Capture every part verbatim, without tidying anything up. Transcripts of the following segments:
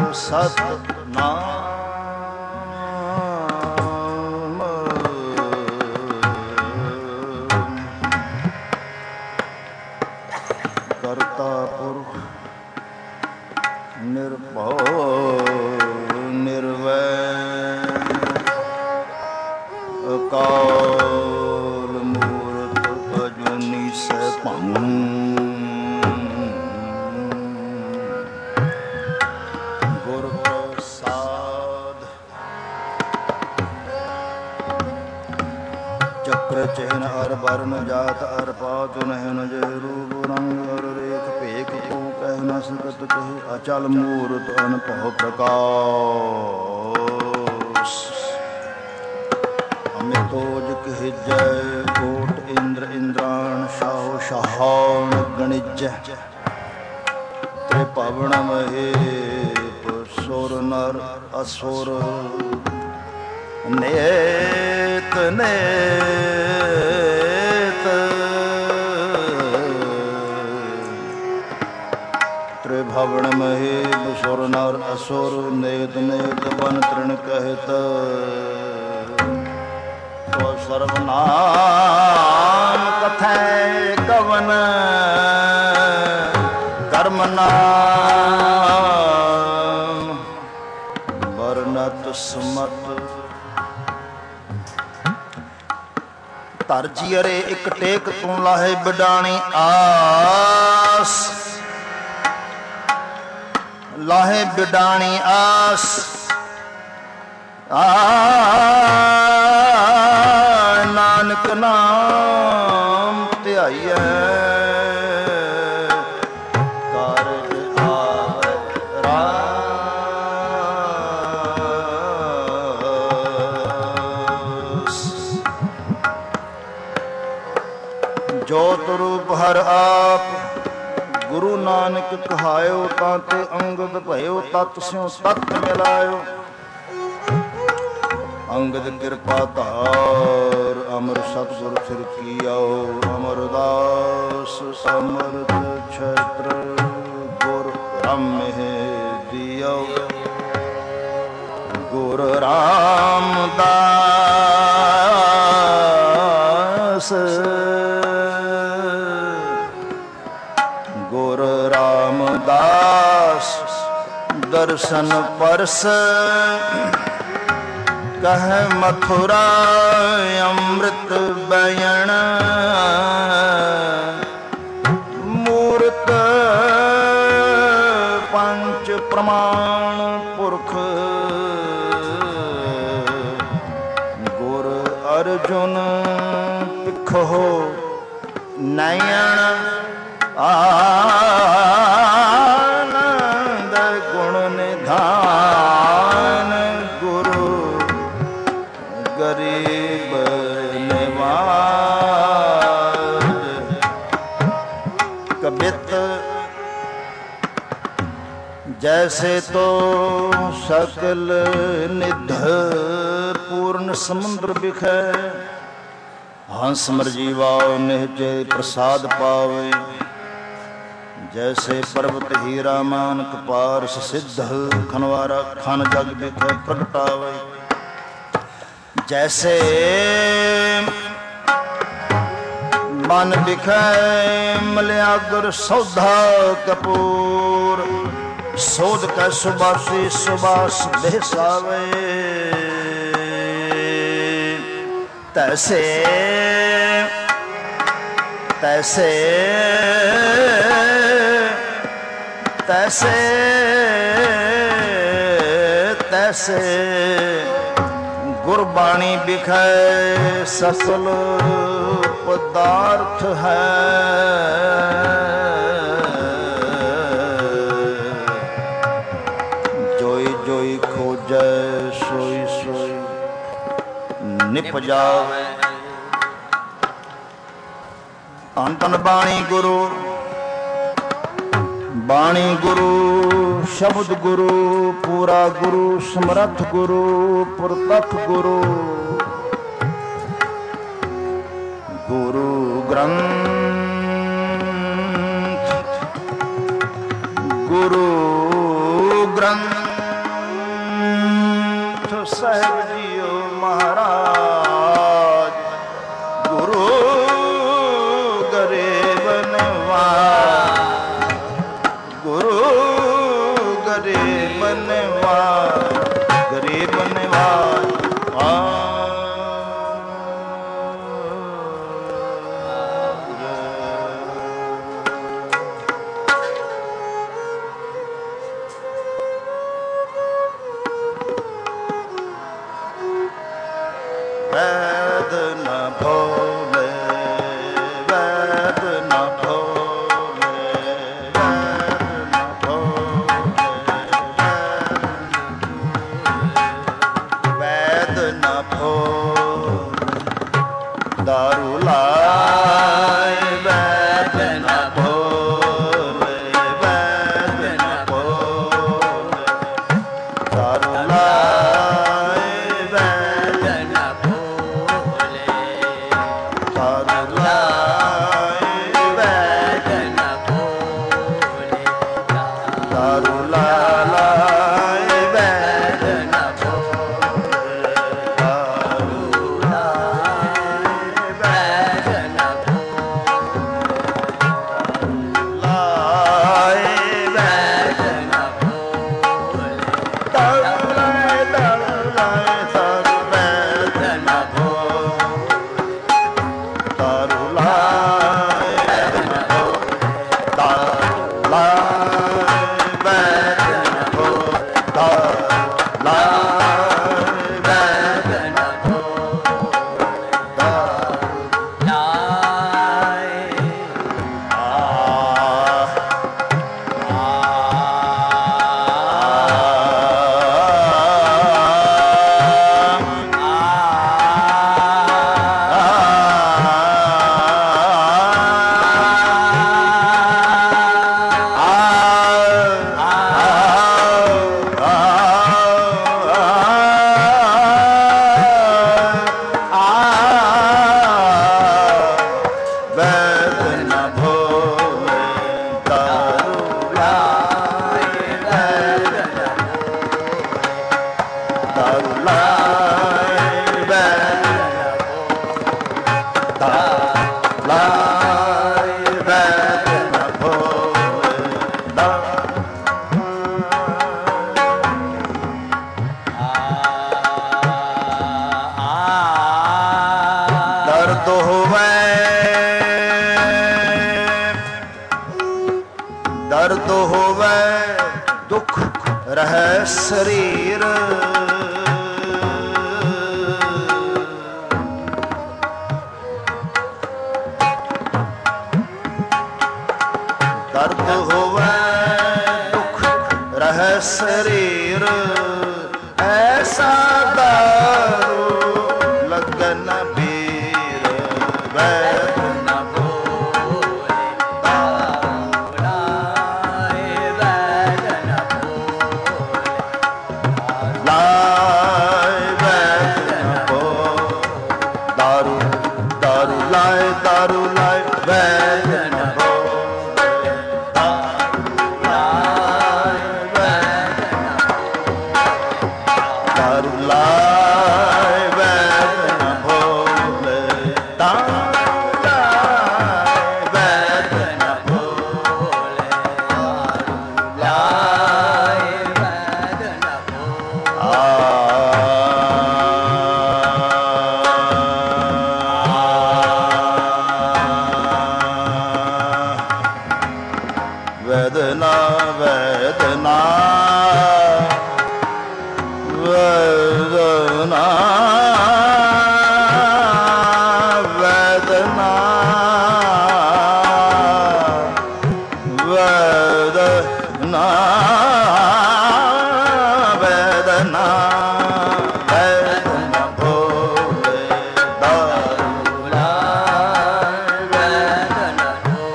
ਸਤਿਨਾਮ। ਕਰਤਾ ਪੁਰਖ ਨਿਰਭਉ ਨਿਰਵੈਰ ਅਕਾਲ ਮੂਰਤ ਅਜੂਨੀ ਸੈਭੰ। ਗੁਰ ਪ੍ਰਸਾਦ ਚੱਕਰ ਚਿਹਨ ਅਰ ਵਰਨ ਜਾਤ ਅਰ ਪਾਤ ਨਹਿਨ ਜੇ ਰੂਪ ਰੰਗ ਅਰ ਰੇਖ ਭੇਖ ਤੂੰ ਕਹਿ ਨ ਸਕਤ ਕਹੇ ਅਚਲ ਮੂਰਤ ਅਨਭਉ ਪ੍ਰਕਾਸ਼। ਅਮਿਤੋਜ ਕਹਿ ਜੈ ਕੋਟ ਇੰਦਰ ਇੰਦਰਾਣ ਸ਼ਾਹੋ ਸ਼ਾਹਾਨ ਗਣਿਜੈ ਤ੍ਰਿਭਵਨ ਮਹੇਪ ਸੁਰ ਨਰ ਅਸੁਰ ਨੇਤ ਨੇਤ ਤ੍ਰਿਭਵਨ ਮਹੇਪ ਸੁਰ ਨਰ ਅਸੁਰ ਨੇਤ ਨੇਤ ਬਨ ਤ੍ਰਿਣ ਕਹਿਤ ਸੋ ਸਰਵਨਾਮ ਕਥੈ ਕਵਨ ਕਰਮ ਨਾਮ ਵਰਨਤ ਸਮਤ। ਧਰ ਜੀਅਰੇ ਇੱਕ ਟੇਕ ਤੂੰ ਲਾਹੇ ਬਿਡਾਣੀ ਆਸ ਲਾਹੇ ਬਿਡਾਣੀ ਆਸ। ਆ ਨਾਨਕ ਨਾਮ ਧਿਆਈਐ ਕਾਰਜ ਆਵੈ ਰਾਸ। ਜੋਤ ਰੂਪ ਹਰ ਆਪ ਗੁਰੂ ਨਾਨਕ ਕਹਾਇਓ ਤਾਂ ਤੇ ਅੰਗਦ ਭਇਓ ਤਤ ਸਿਉ ਤਤ ਮਿਲਾਇਓ। ਅੰਗਦ ਕਿਰਪਾ ਧਾਰ ਅਮਰ ਸਤਿਗੁਰ ਸਿਰ ਕੀਓ। ਅਮਰਦਾਸ ਸਮਰਥ ਛਤਰ ਗੁਰ ਰਾਮਹਿ ਦਿਓ। ਗੁਰ ਰਾਮਦਾਸ ਗੁਰ ਰਾਮਦਾਸ ਦਰਸ਼ਨ ਪਰਸ ਕਹਿ ਮਥੁਰਾ ਅੰਮ੍ਰਿਤ ਬਯਣ। ਮੂਰਤ ਪੰਚ ਪ੍ਰਮਾਣ ਪੁਰਖ ਗੁਰ ਅਰਜੁਨ ਪਿਖੋ ਨਯਨ। ਆਨੰਦ ਗੁਣ ਨਿਧਾਨ ਗੁਰੂ ਗਰੀਬ ਨਿਵਾਜ। ਕਬਿਤ ਜੈਸੇ ਤੋ ਸਕਲ ਨਿਧ ਪੂਰਨ ਸਮੁੰਦਰ ਬਿਖੈ। ਹੰਸ ਮਰਜੀਵਾ ਨਿਹਚੇ ਪ੍ਰਸਾਦ ਪਾਵੇ। ਜੈਸੇ ਪਰਬਤ ਹੀਰਾ ਮਾਨਕ ਪਾਰਸ ਸਿੱਧ ਖਨਵਾਰਾ ਖਨ ਜਗ ਬਿਖੈ ਪ੍ਰਗਟਾਵੇ। ਜੈਸੇ ਮਨ ਬਿਖੈ ਮਲਿਆਗਰ ਸੌਧਾ ਕਪੂਰ। ਸੋਧ ਕੈ ਸੁਬਾਸੀ ਸੁਬਾਸ ਬਹਿਸਾਵੇ। ਤੈਸੇ ਤੈਸੇ ਤੈਸੇ ਤੈਸੇ ਗੁਰਬਾਣੀ ਬਿਖੈ ਸਸਲ ਪਦਾਰਥ ਹੈ। ਜੋਈ ਜੋਈ ਖੋਜੈ ਸੋਈ ਸੋਈ ਨਿਪਜਾਵੇ। ਧੰਨ ਧੰਨ ਬਾਣੀ ਗੁਰੂ ਬਾਣੀ ਗੁਰੂ ਸ਼ਬਦ ਗੁਰੂ ਪੂਰਾ ਗੁਰੂ ਸਮਰੱਥ ਗੁਰੂ ਪ੍ਰਤੱਖ ਗੁਰੂ। ਗੁਰੂ ਗ੍ਰੰਥ ਗੁਰੂ ਗ੍ਰੰਥ ਸਾਹਿਬ ਜੀਓ ਮਹਾਰਾਜ ਗੁਰੂ ਗਰੀਬ ਨਿਵਾਜ ਗੁਰੂ ਗਰੀਬ ਨਿਵਾਜ ਗਰੀਬ ਨਿਵਾਜ ਆ ਵੈਦ ਨ ਭੋਲੇ ਵੈਦ ਨ ਭੋਲੇ ਵੈਦ ਨ ਭੋਲੇ ਵੈਦ ਨ ਭੋਲੇ ਦਾਰੂ ਲਾਏ ਵੈਦ ਨ ਭੋਲੇ ਵੈਦ ਨ ਭੋਲੇ ਦਾਰੂ ਲਾਏ ਵੈਦ ਨ ਦਰਦ ਹੋਵੇ ਦੁੱਖ ਰਹਿ ਸਰੀਰ ਦਰਦ ਹੋਵੇ ਦੁੱਖ ਰਹਿ ਸਰੀਰ ਐਸਾ ਦਾਰੂ ਲੱਗਨ ਪੀਰ ਵੈਦ ਨ ਭੋਲੇ ਲਾਏ ਵੈਦ ਨ ਭੋਲੇ ਲਾਏ ਵੈਦ ਨ ਭੋਲੇ ਦਾਰੂ ਦਾਰੂ ਲਾਏ ਦਾਰੂ ਲਾਏ ਵੈਦ ਨ वेदना वेदना वेदना वेदना वेदना वेदना वेदना भोले दारू लाए वेदना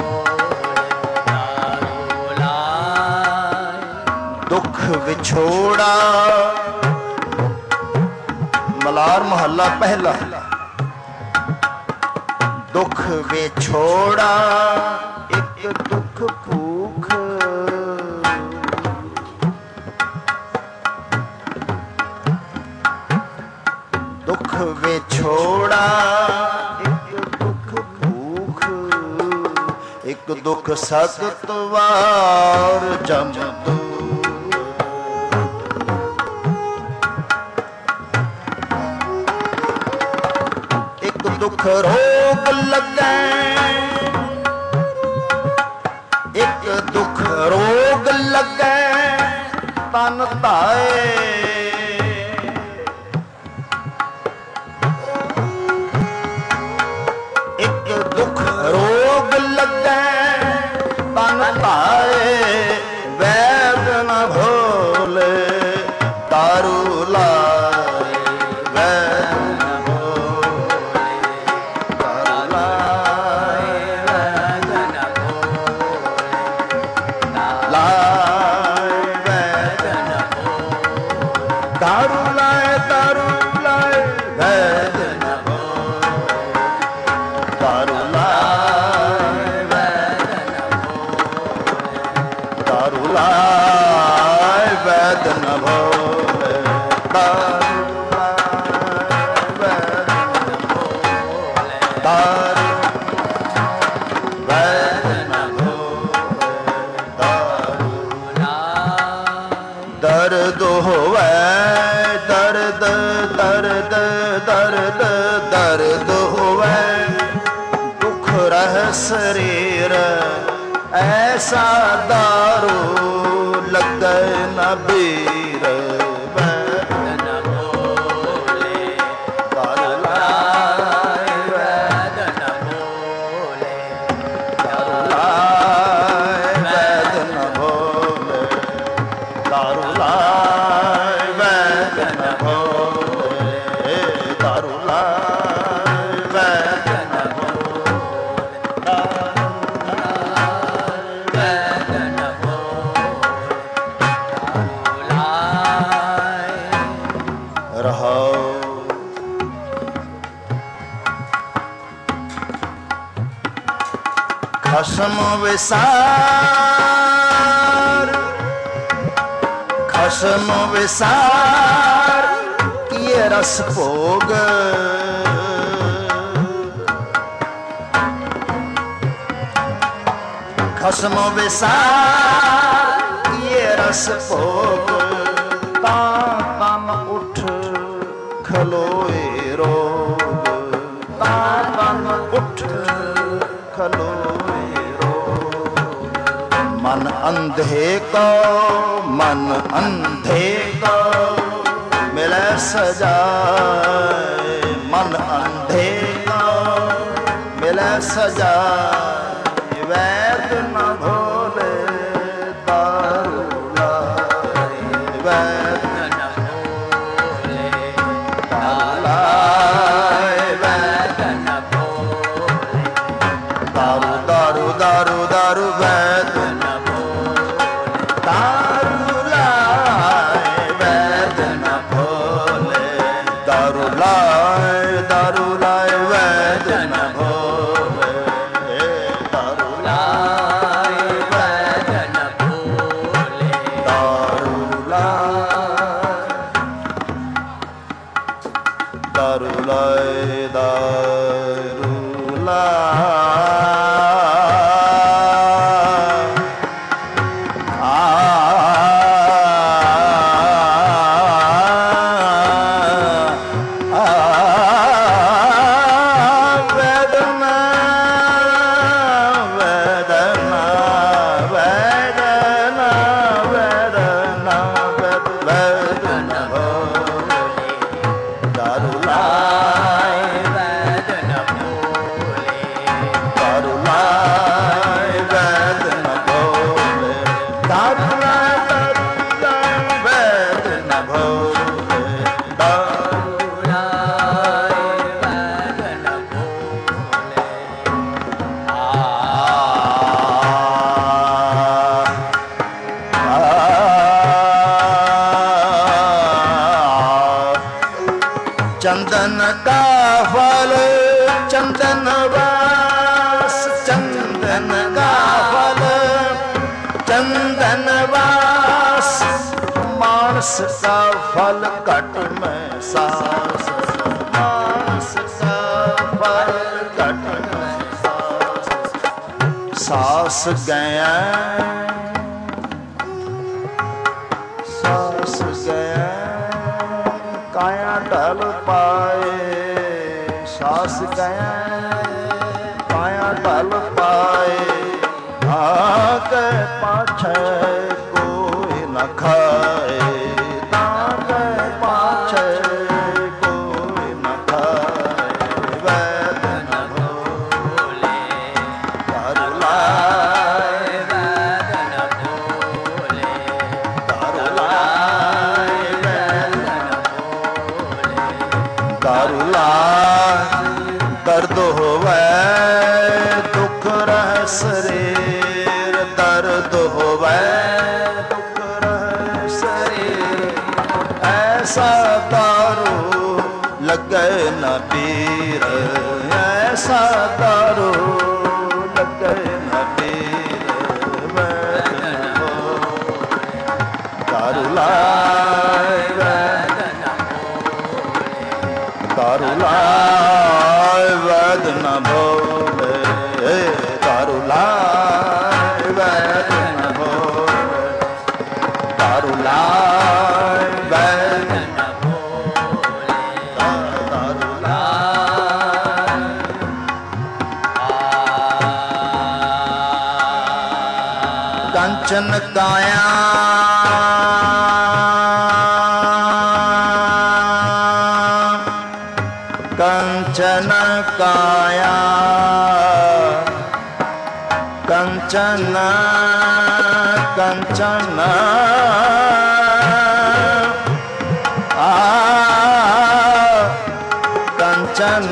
दुख विछोड़ा मलार महला पहला दुख विछोड़ा एक दुख भूख ਵਿਛੋੜਾ, ਇੱਕ ਦੁੱਖ ਭੂਖ, ਇੱਕ ਦੁੱਖ ਸਖਤ ਵਾਰ ਜਮ ਦੂਰ। ਇੱਕ ਦੁੱਖ ਰੋਗ ਲੱਗੈ, ਇੱਕ ਦੁੱਖ ਰੋਗ ਲੱਗੈ ਤਨ ਧਾਏ। ਇੱਕ ਦੁੱਖ ਰੋਗ ਲੱਗੈ ਤਨ ਧਾਏ, ਵੈਦ ਨ ਭੋਲੇ ਦਾਰੂ ਲਾਏ, ਵੈਦ ਨ ਭੋਲੇ ਦਾਰੂ ਲਾਏ, ਵੈਦ ਨ ਭੋਲੇ ਲਾਏ, ਵੈਦ ਨ ਭੋਲੇ ਦਾਰੂ ਲਾਏ, ਦਾਰੂ ਲਾਏ, ਵੈਦ ਨ ਭੋਲੇ ਦਾਰੂ ਲਾਏ, ਵੈਦ ਨ ਭੋਲੇ ਦਾਰੂ ਲਾਏ, ਵੈਦ ਨ ਭੋਲੇ ਦਾਰੂ ਲਾਏ, ਵੈਦ ਨ ਭੋਲੇ ਦਾਰੂ ਵੈਦ ਨ ਭੋਲੇ ਦਾਰੂ ਲਾਏ। ਦਰਦ ਹੋਵੇ ਦਰਦ, ਦਰਦ ਦਰਦ ਦਰਦ ਹੋਵੇ, ਦੁੱਖ ਰਹਿ ਸਰੀਰ ਐਸਾ ਦਾਰੂ ਲੱਗੈ ਨ ਬੀਰ, ਵੈਦ ਨ ਭੋਲੇ ਦਾਰੂ ਲਾਏ, ਵੈਦ ਨ ਭੋਲੇ ਦਾਰੂ ਲਾਏ, ਵੈਦ ਨ ਭੋਲੇ ਦਾਰੂ ਲਾਏ, ਵੈਦ ਨ ਭੋਲੇ ਦਾਰੂ ਲਾਏ, ਵੈਦ ਨ ਭੋਲੇ ਦਾਰੂ ਲਾਏ, ਵੈਦ ਨ ਭੋਲੇ ਦਾਰੂ ਲਾਏ। ਰਹਾਉ ਖਸਮ ਵਿਸਾਰ, ਖਸਮ ਵਿਸਾਰ ਕੀਏ ਰਸ ਭੋਗ, ਖਸਮ ਵਿਸਾਰ ਕੀਏ ਰਸ ਭੋਗ, ਤਾਂ ਤਨ ਉੱਠ ਖਲੋਏ ਰੋਗ, ਤਾਂ ਤਨ ਉੱਠ ਖਲੋਏ ਰੋਗ। ਮਨ ਅੰਧੇ ਕੋ, ਮਨ ਅੰਧੇ ਕੋ ਮਿਲੈ ਸਜਾਏ, ਮਨ ਅੰਧੇ ਕੋ ਮਿਲੈ ਸਜਾਏ, ਵੈਦ ਨ ਭੋਲੇ ਦਾਰੂ ਲਾਏ, ਵੈਦ ਨ ਭੋਲੇ ਦਾਰੂ ਲਾਏ, ਵੈਦ ਨ ਭੋਲੇ ਦਾਰੂ ਦਾਰੂ ਦਾਰੂ ਦਾਰੂ, ਵੈਦ ਨ ਭੋਲੇ ਦਾਰੂ ਲਾਏ, ਵੈਦ ਨ ਭੋਲੇ ਦਾਰੂ ਲਾਏ, ਦਾਰੂ ਲਾਏ, ਵੈਦ ਨ ਭੋਲੇ ਦਾਰੂ ਲਾਏ, ਵੈਦ ਨ ਭੋਲੇ ਦਾਰੂ ਲਾਏ, ਦਾਰੂ ਲਾਏ, ਦਾਰੂ ਲਾਏ। चंदन का फल चंदन वास, चंदन का फल चंदन वास, मानस का फल घट में सास। ਸਾਸ ਗਿਆ ਸਾਸ ਗਿਆ ਕਾਇਆ ਢਲ ਪਾਏ ਸਾਸ ਗਿਆ ਕਾਇਆ ਢਲ ਪਾਏ ਆਗੇ ਪਾਛੇ ਕੋਈ ਨਾ ਖਾਏ ਤਾਗੇ ਪਾਛੇ ਕੋਈ ਨਾ ਖਾਏ ਵੈਦ ਨ ਭੋਲੇ ਦਰ ਲਾਏ ਵੈਦ ਨ ਭੋਲੇ ਦਰ ਲਾਏ ਵੈਦ ਨ ਭੋਲੇ ਦਰ ਲਾਏ ਦਰਦ ਹੋਵੇ ਦੁੱਖ ਰਹਿ ਸਰੀਰ ਦਰਦ ਹੋਵੇ ਦੁੱਖ ਰਹਿ ਸਰੀਰ ਐਸਾ ਦਾਰੂ ਲੱਗੇ ਨਾ ਪੀਰ ਐਸਾ ਦਾਰੂ ਲੱਗੇ ਨਾ ਪੀਰ ਵੈਦ ਨ ਭੋਲੇ ਦਾਰੂ ਲਾਏ ਵੈਦ ਨ ਭੋਲੇ ਦਾਰੂ ਲਾਏ ਵੈਦ ਨ ਭੋਲੇ ਦਾਰੂ ਲਾਏ ਵੈਦ ਨ ਭੋਲੇ ਦਾਰੂ ਲਾਏ ਵੈਦ ਨ ਭੋਲੇ ਦਾਰੂ ਲਾਏ ਕੰਚਨ ਕਾਇਆ ਕੰਚਨ ਕਾਇਆ ਕੰਚਨ ਕੰਚਨ ਆ ਕੰਚਨ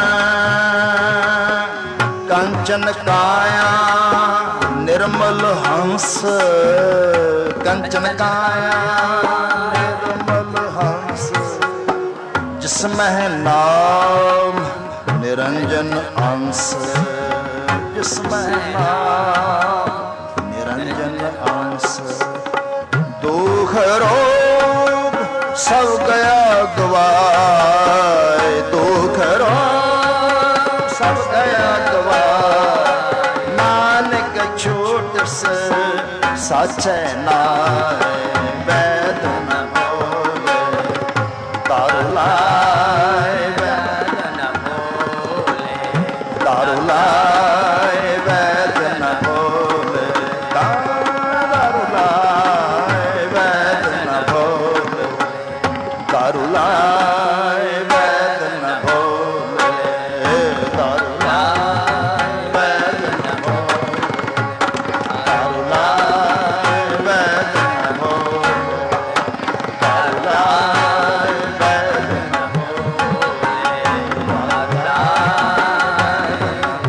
ਕੰਚਨ ਕਾਇਆ ਨਿਰਮਲ ਹੰਸ ਕੰਚਨ ਕਾਇਆ ਨਿਰਮਲ ਹੰਸ ਜਿਸ ਮਹਿ ਨਾਮ ਨਿਰੰਜਨ ਅੰਸ ਜਿਸ ਮਹਿ ਨਾਮ ਨਿਰੰਜਨ ਅੰਸ ਦੁਖ ਰੋਗ ਸਭ ਗਿਆ ਗਵਾਏ ਦੁਖ ਰੋਗ ਸਭ ਗਿਆ ਗਵਾਏ ਨਾਨਕ ਛੂਟ ਸਾਚੈ ਨਾਏ ਵੈਦ ਨ ਭੋਲੇ ਦਾਰੂ ਲਾਏ ਵੈਦ ਨ ਭੋਲੇ ਦਾਰੂ ਲਾਏ ਵੈਦ ਨ ਭੋਲੇ ਦਾਰੂ ਲਾਏ ਵੈਦ ਨ ਭੋਲੇ ਦਾਰੂ ਲਾਏ ਵੈਦ ਨ ਭੋਲੇ ਦਾਰੂ ਲਾਏ ਵੈਦ ਨ ਭੋਲੇ ਦਾਰੂ ਲਾਏ ਵੈਦ ਨ ਭੋਲੇ ਦਾਰੂ ਲਾਏ ਵੈਦ ਨ ਭੋਲੇ ਦਾਰੂ ਲਾਏ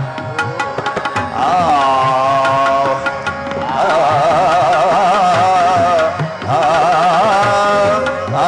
ਆਓ ਆ ਆ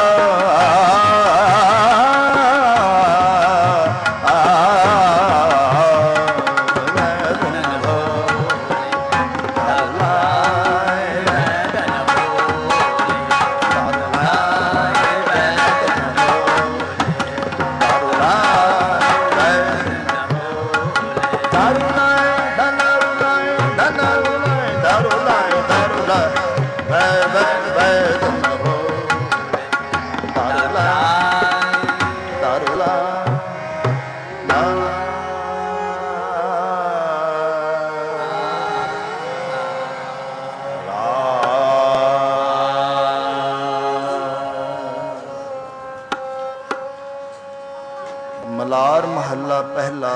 ਮਲਾਰ ਮਹੱਲਾ ਪਹਿਲਾ।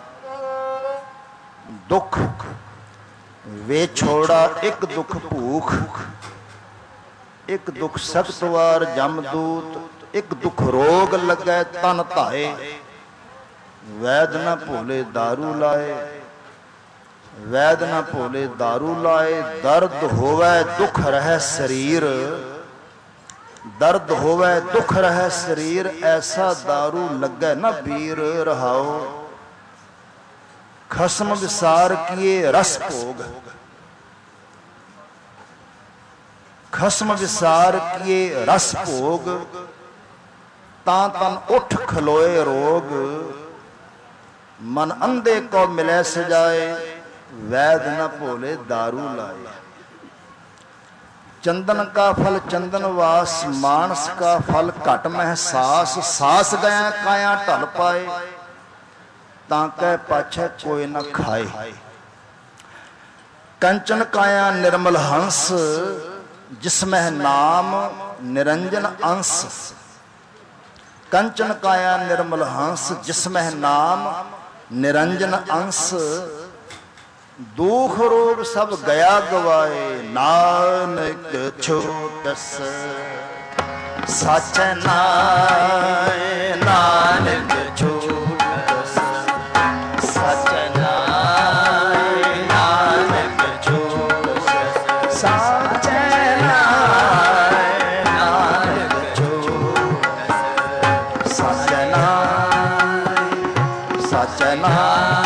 ਦੁੱਖ ਵੇ ਛੋੜਾ ਇੱਕ ਦੁੱਖ ਭੂਖ, ਇੱਕ ਦੁੱਖ ਸਖਤ ਵਾਰ ਜਮਦੂਤ, ਇੱਕ ਦੁੱਖ ਰੋਗ ਲੱਗੈ ਤਨ ਧਾਏ। ਵੈਦ ਨਾ ਭੋਲੇ ਦਾਰੂ ਲਾਏ, ਵੈਦ ਨਾ ਭੋਲੇ ਦਾਰੂ ਲਾਏ। ਦਰਦ ਹੋਵੇ ਦੁੱਖ ਰਹਿ ਸਰੀਰ, ਦਰਦ ਹੋਵੇ ਦੁੱਖ ਰਹਿ ਸਰੀਰ। ਐਸਾ ਦਾਰੂ ਲੱਗੈ ਨਾ ਵੀਰ ਰਹਾਓ। ਖਸਮ ਵਿਸਾਰ ਕੀਏ ਰਸ ਭੋਗ, ਖਸਮ ਵਿਸਾਰ ਕੀਏ ਰਸ ਭੋਗ। ਤਾਂ ਤਨ ਉੱਠ ਖਲੋਏ ਰੋਗ, ਮਨ ਅੰਧੇ ਕੋ ਮਿਲੈ ਸਜਾਏ। वैद न भोले दारू लाए। चंदन का फल चंदन वास, मानस का फल घट महसास। सास गया काया ढल पाए, ताकै पाछे कोई न खाए। कंचन काया निर्मल हंस, जिसमें नाम निरंजन अंश। कंचन काया निर्मल हंस, जिसमें नाम निरंजन अंश। दुख रोग सब गया गवाए, नानक छोटस सच नाय। नानक छोटस सच नाय, नानक छोटस सच नाय। नानक छोटस सच नाय, सच नाय।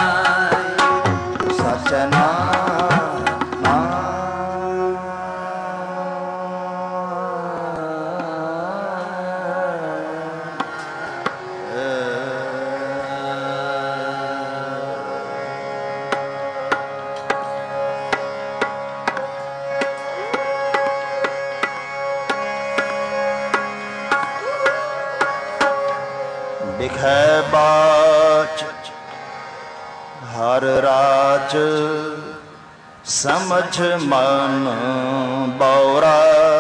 बिखै बाच हर राज, समझ मन बौरा।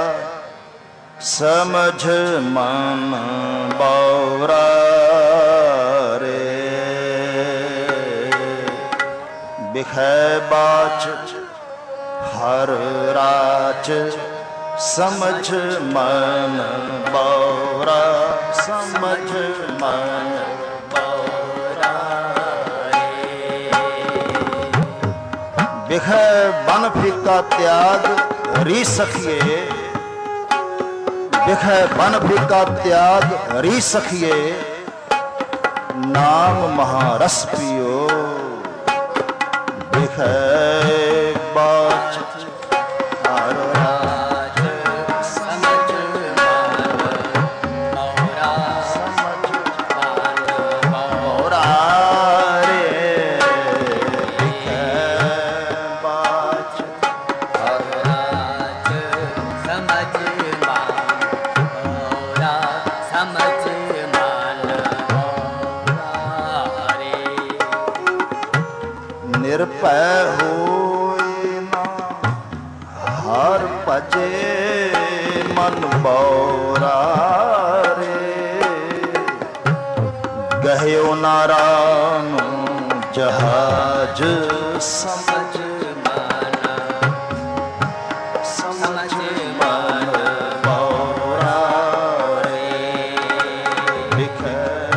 समझ मन बौरा रे। बिखै बाच हर राज, समझ मन बौरा। समझ मन बौरा रे। बिखै बन फीका त्याग री सखिए। बिखै बन फीका त्याग री सखिए, नाम महारस पियो। बिखै बाच हर राज, समझ मन बौरा। समझ मन बौरा रे। बिखै बाच हर राज, समझ मन बौरा। समझ मन बौरा रे। निर्भय होए ना हर भजे, मन बौरा रे। गह्यो नारायण जहाज, समझ मन। समझ मन बौरा रे। बिखै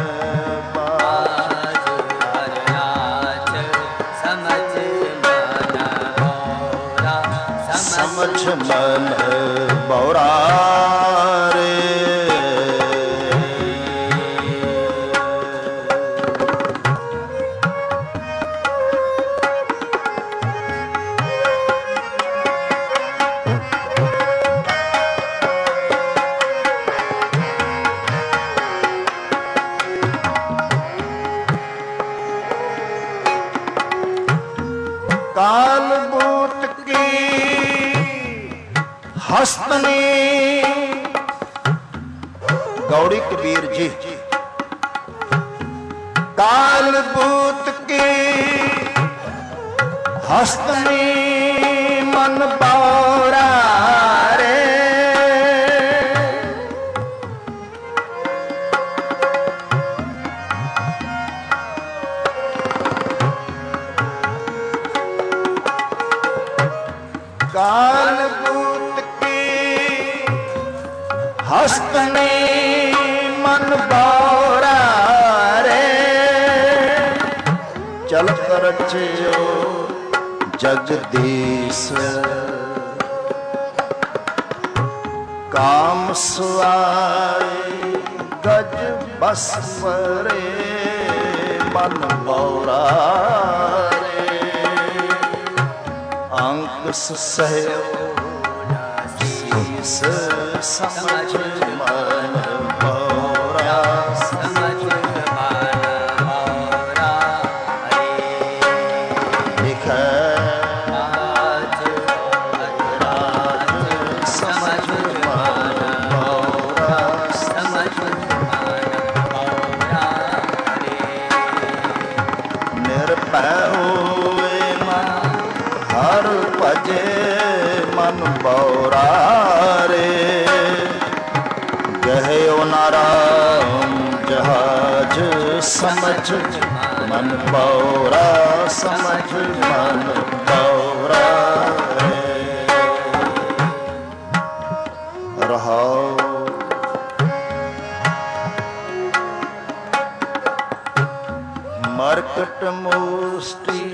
बाच हर राज, समझ मन बौरा। समझ मन बौरा रे। काल बूट की हस्तनी, गौड़ी कबीर जी। काल बूत की हस्तनी, मन बौरा रे। काल बूत की हस्तनी, मन बौरा रे। चलत रचियो जगदीश, काम सुआई गज बस परे। मन बौरा रे। अंक सहयो शीस, समझ मन बौरा। समझ मन बौरा रे। बिखै ਗਹਿਓ ਨਾਰਾਮ ਜਹਾਜ ਸਮਝ ਮਨ ਬੌਰਾ ਸਮਝ ਮਨ ਬੌਰਾ ਰਹਾਉ। ਮਰਕਟ ਮੂਸ਼ਟੀ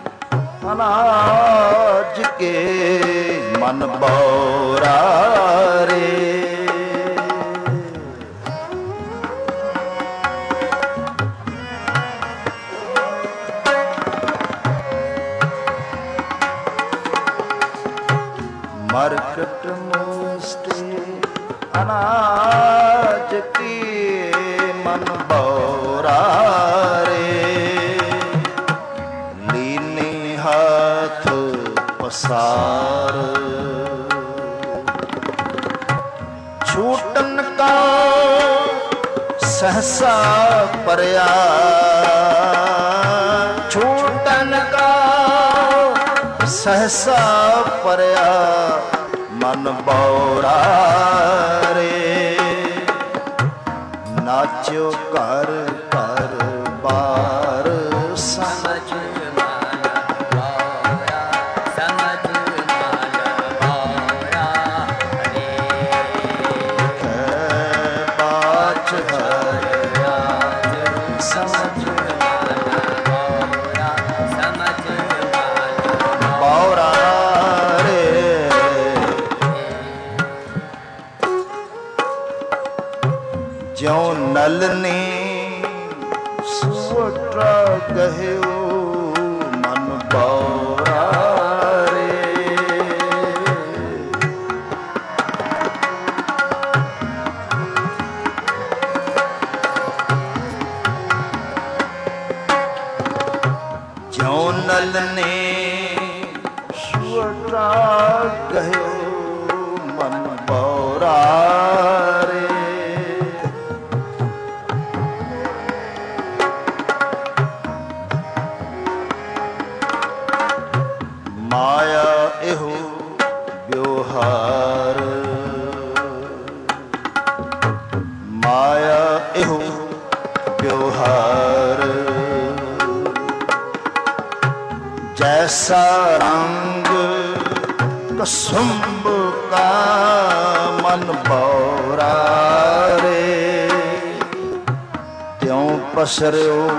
ਅਨਾਜ ਕੇ ਮਨ ਬੌਰਾ ਰੇ। ਮਰਕਟ ਮੂਸ਼ਟੀ ਅਨਾਜ ਕੀ ਮਨ ਬੌਰਾ ਰੇ। ਲੀਨੇ ਹੱਥ ਪਸਾਰ ਛੂਟਨ ਕਾ ਸਹਸਾ ਪਰਿਆ। ਛੂਟਨ ਕਾ ਸਹਸਾ ਪਰਿਆ ਮਨ ਬੌਰਾ ਰੇ। ਨਾਚਿਓ ਘਰ ਘਰ ਬਾਰ ਸਮਝ ਮਨ ਬੌਰਾ ਸਮਝ ਮਨ ਬੌਰਾ ਰੇ। ਖੈ ਬਾਚ ਹਰਿ ਰਾਜ ਸਮਝ ਮਨ ਬੌਰਾ ਸਮਝ ਮਨ ਬੌਰਾ ਰੇ। ਜਿਉ ਨਲਨੀ ਸੁਵਟਾ ਗਹਿਓ ਮਨ ਬੌਰਾ ਰੇ। ਜਿਉ ਨਲਨੀ ਸੁਵਟਾ ਗਹਿਓ ਮਨ ਬੌਰਾ ਰੇ। ਮਾਇਆ ਇਹੋ ਵਿਵਹਾਰ ਮਾਇਆ ਇਹੋ ਵਿਵਹਾਰ। ਜੈਸਾ ਰੰਗ ਕਸੁੰਭ ਕਾ ਮਨ ਬੌਰਾ ਰੇ। ਤਿਉ ਪਸਰਿਓ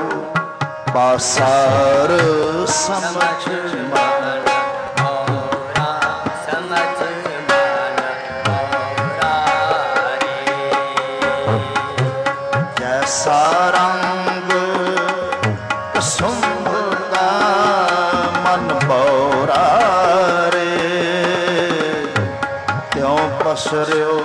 ਪਾਸਾਰ ਸਮਝ ਮਨ ਬੌਰਾ ਸਮਝ ਮਨ ਬੌਰਾ ਰੇ। ਜੈਸਾ ਰੰਗ ਕਸੁੰਭ ਕਾ ਮਨ ਬੌਰਾ ਰੇ। ਤਿਉ ਪਸਰਿਓ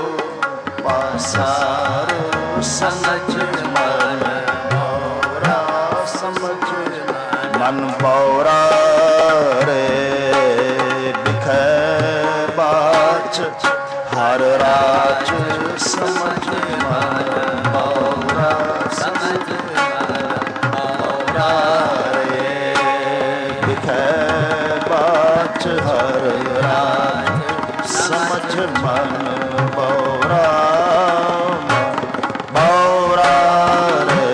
ਪਾਸਾਰ ਸਮਝ ਮਨ ਬੌਰਾ ਸਮਝ ਮਨ ਬੌਰਾ ਰੇ। ਬਿਖੈ ਬਾਚ ਹਰ ਰਾਜ ਸਮਝ ਮਨ ਬੌਰਾ ਸਮਝ ਮਨ ਬੌਰਾ ਰੇ। ਬਿਖੈ ਬਾਚ ਹਰ ਰਾਜ ਸਮਝ ਮਨ ਬੌਰਾ ਬੌਰਾ ਰੇ।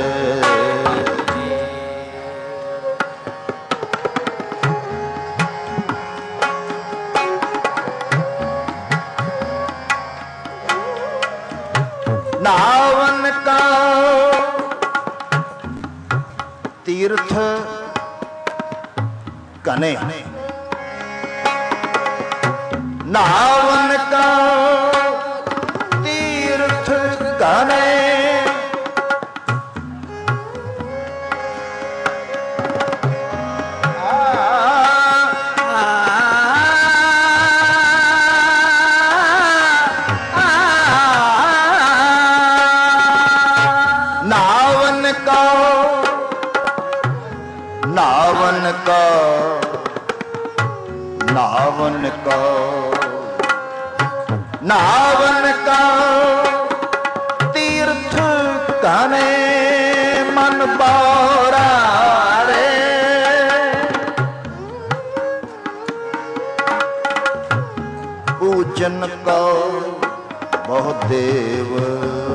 ਨਾਵਨ ਕਾ ਤੀਰਥ ਕਨੇ। ਨਾਵਨ ਕਾ ਤੀਰਥ ਕਨੇ। ਨਾਵਨ ਕਾ ਨਾਵਨ ਕਾ ਨਾਵਨ ਕਾ ਨਾਵਨ ਕਾ ਤੀਰਥ ਕਨੇ ਮਨ ਬੌਰਾ ਰੇ। ਪੂਜਨ ਕੋ ਬਹੁ ਦੇਵ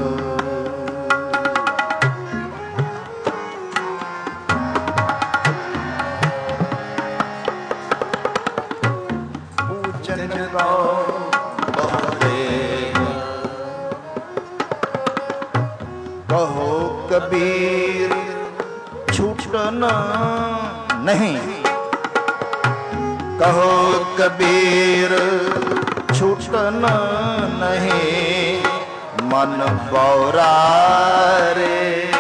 कहो कबीर छूटन नहीं, कहो कबीर छूटन नहीं, मन बौरा रे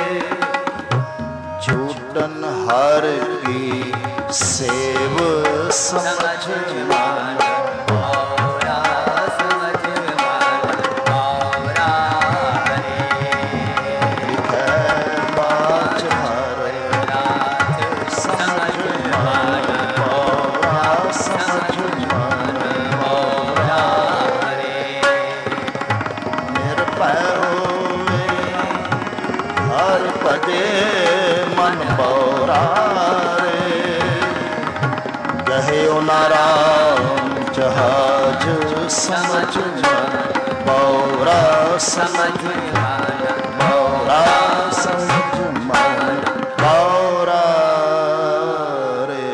छूटन हर की सेव समझ मन बौरा, समझ मन बौरा रे लिखै बाच हर समझ मन बौरा, समझ मन बौरा रे निर्भय होवे हर भजे मन बौरा रे कहे नारायण जहाज समझ मन बौरा, समझ मन बौरा, समझ मन बौरा रे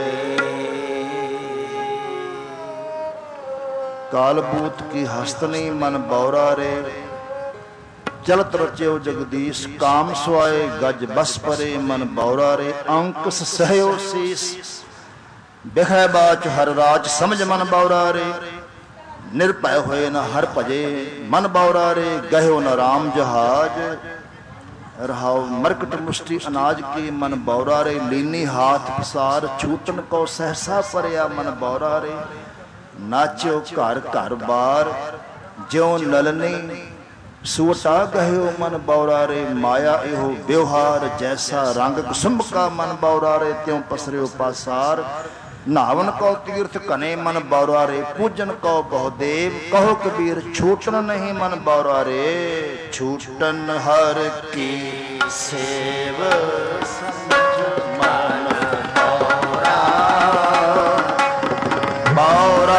कालबूत की हस्तनी मन बौरा रे चलत रच्यो जगदीश काम सुआए गज बस परे मन बौरा रे अंकुश सहयो शीस बिखै बाच हर राज समझ मन बौरा रे निर्भय होए न हर भजे मन बौरा रे गह्यो न राम जहाज रहाओ मरकट मुष्टि अनाज की मन बौरा रे लीनी हाथ पसार छूटन को सहसा परया मन बौरा रे नाच्यो घर घर बार ज्यों ललनी सूटा गह्यो मन बौरा रे माया इहो व्यवहार जैसा रंग कुसुम का मन बौरा रे त्यों पसरियो पासार नावन को तीर्थ कने मन बौरा रे पूजन को बहुदेव कहो कबीर छूटन नहीं मन बौरा रे छूटन हर की सेव समझ मन बौरा, बौरा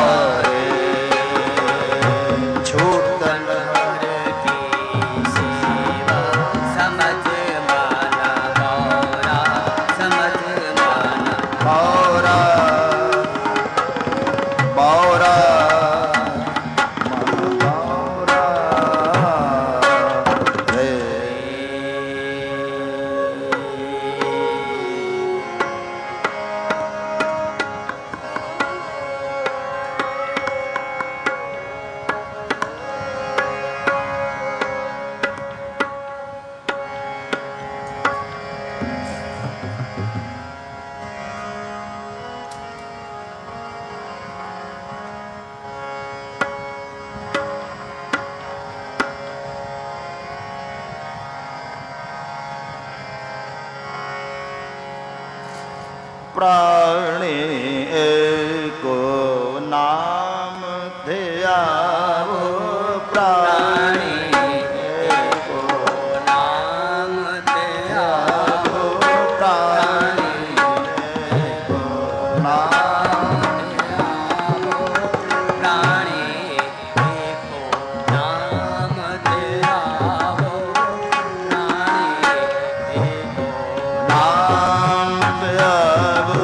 प्राणी एको नाम ध्याओ, प्राणी एको नाम ध्याओ, प्राणी एको नाम ध्याओ, प्राणी एको नाम ध्याओ, प्राणी एको नाम ध्याओ,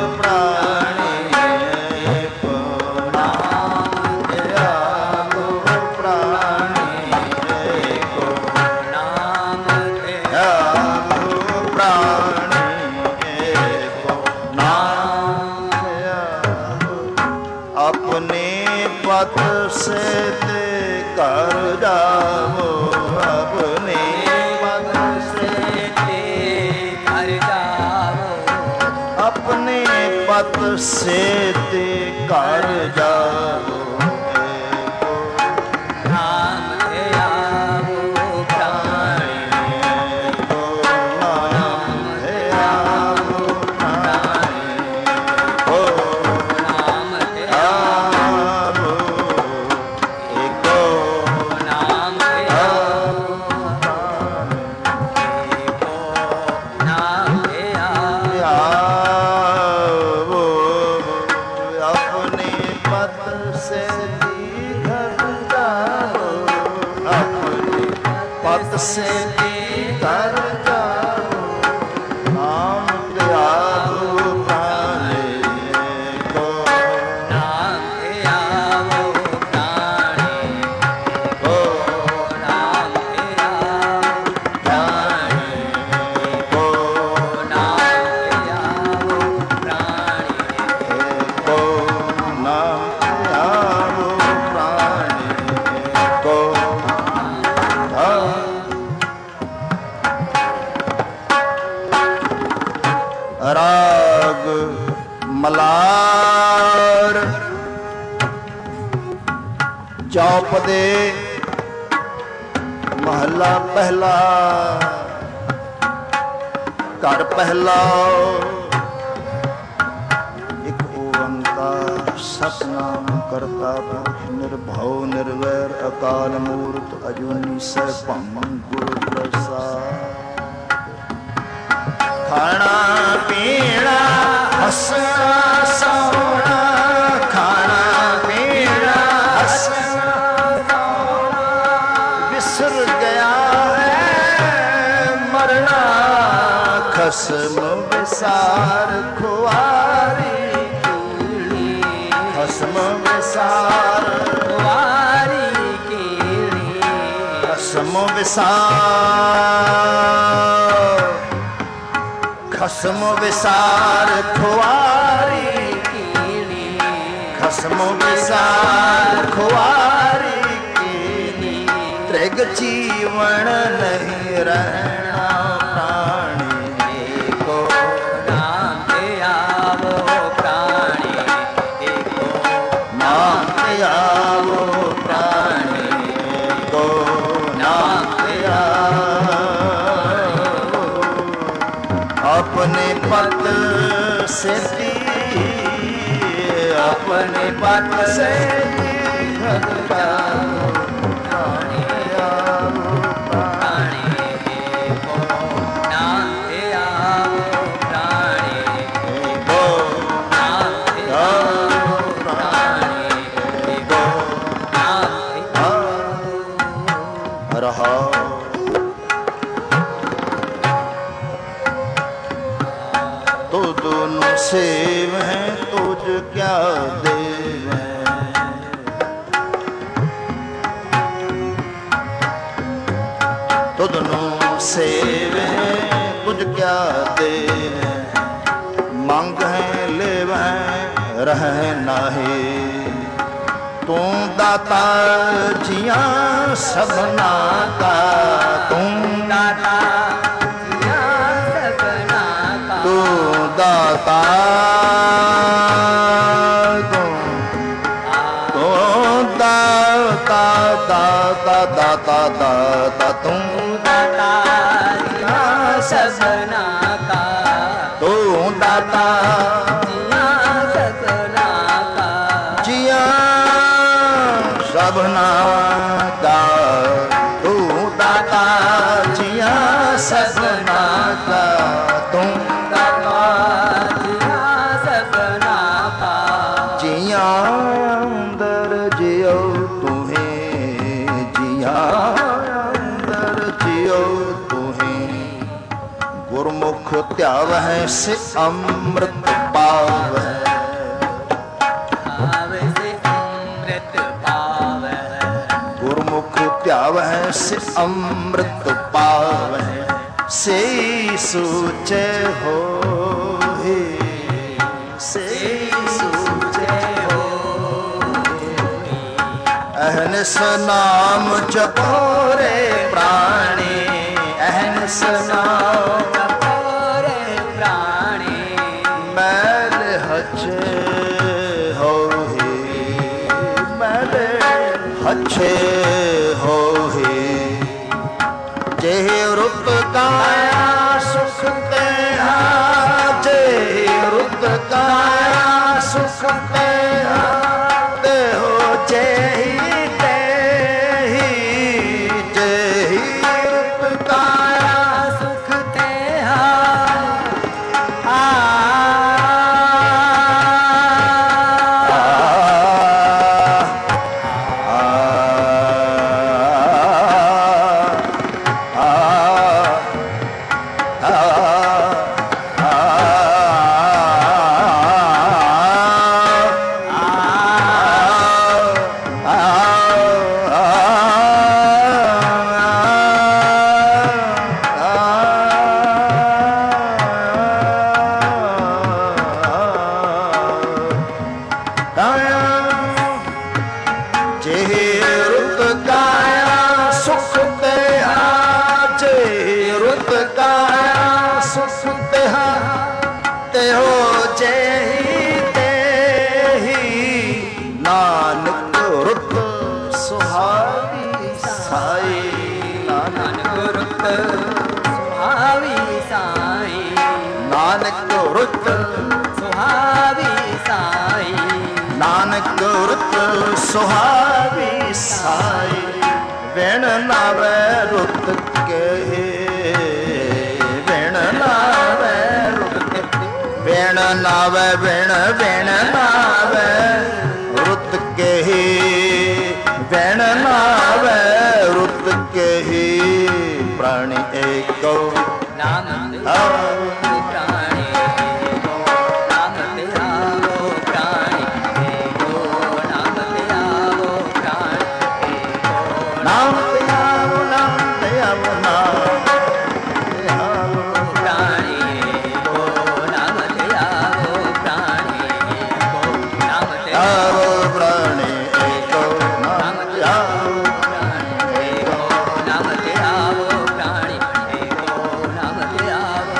से ते कर जाओ, अपने पद से ते कर जाओ, अपने पद से ते कर जाओ, नाम ध्याओ प्राणी को, नाम ध्याओ प्राणी को, नाम ध्याओ से कर जाओ, नाम ध्याओ प्राणी को, नाम ध्याओ प्राणी को, नाम ध्याओ ਆਪਦੇ महला पहला घर पहला एक ओंकार सतनाम करता पुरख निर्भव निर्वैर अकाल मूर्त अजूनी सहभम गुरु प्रसाद। खाना पीना हंसना सोना, खाना पीना हंसना बिसर गया है मरना, खसम विसार खुआरी कीड़ी, खसम विसार खुआरी कीड़ी, खसम विसार, खसम विसार खुआरी कीड़ी, खसम विसार खुआरी त्रिग जीवन नहीं रहना प्राणी को, नाम पे आवो प्राणी को, नाम पे आवो प्राणी को, नाम पे आवो। अपने पद से अपने पद से तो दोनों सेव हैं तुझ क्या देव हैं, तो दोनों सेव हैं तुझ क्या देव हैं, मांग है लेव है रह नाही, तू दाता जिया सबना का, तू दाता जिया सबना का, तू दाता तू तू दाता दाता दाता दाता, तू दाता जिया सबना का, तू दाता जिया सबना का, जिया सबना का, तू दाता जिया सबना का, तू दाता जिया सबना का, जिया अंदर जियो तुम्हें, जिया अंदर जियो तुम्हें, गुरमुख त्यावह से अमृत पावै, त्यावह से अमृत पावह, से सूचे हो हे, से सूचे हो, अहनस नाम जपो रे प्राणी, अहनस नाम जपो रे प्राणी, मैल हचे हो हे, मैल हचे हो हे, जे रुत काया सुख तेहा, जे रुत काया सुख तेहा, देहो जे ही तेही, जे ही रुत काया सुख तेहा, आ ਸੁਹਾਵੀ ਸਾਈ, ਨਾਨਕ ਰੁੱਤ ਸੁਹਾਵੀ ਸਾਈ, ਨਾਨਕ ਰੁੱਤ ਸੁਹਾਵੀ ਸਾਈ, ਵਿਣ ਨਾਵੇ ਰੁੱਤ ਕਹੇ, ਵਿਣ ਨਾਵੇ ਰੁੱਤ, ਵਿਣ ਨਾਵੇ ਵਿਣ ਵਿਣ ਨਾਵੇ ਰੁੱਤ ਕਹੇ, ਵਿਣ ਨਾਵੇ ਰੁੱਤ ਕਹੇ, ਪ੍ਰਾਣੀ ਏਕੋ ਨਾਮ ਆਵੋ ਪ੍ਰਾਣੀ ਏਕੋ, ਨਾਮ ਤੇ ਆਵੋ ਪ੍ਰਾਣੀ ਏਕੋ, ਨਾਮ ਤੇ ਆਵੋ ਪ੍ਰਾਣੀ ਏਕੋ, ਨਾਮ ਤੇ ਆਵੋ, ਨਾਮ ਤੇ ਆਵੋ, ਨਾਮ ਤੇ ਆਵੋ ਪ੍ਰਾਣੀ ਏਕੋ, ਨਾਮ ਤੇ ਆਵੋ ਪ੍ਰਾਣੀ ਏਕੋ, ਨਾਮ ਤੇ ਆਵੋ ਪ੍ਰਾਣੀ ਏਕੋ, ਨਾਮ ਤੇ ਆਵੋ ਪ੍ਰਾਣੀ ਏਕੋ, ਨਾਮ ਤੇ ਆਵੋ ਪ੍ਰਾਣੀ ਏਕੋ, ਨਾਮ ਤੇ ਆਵੋ।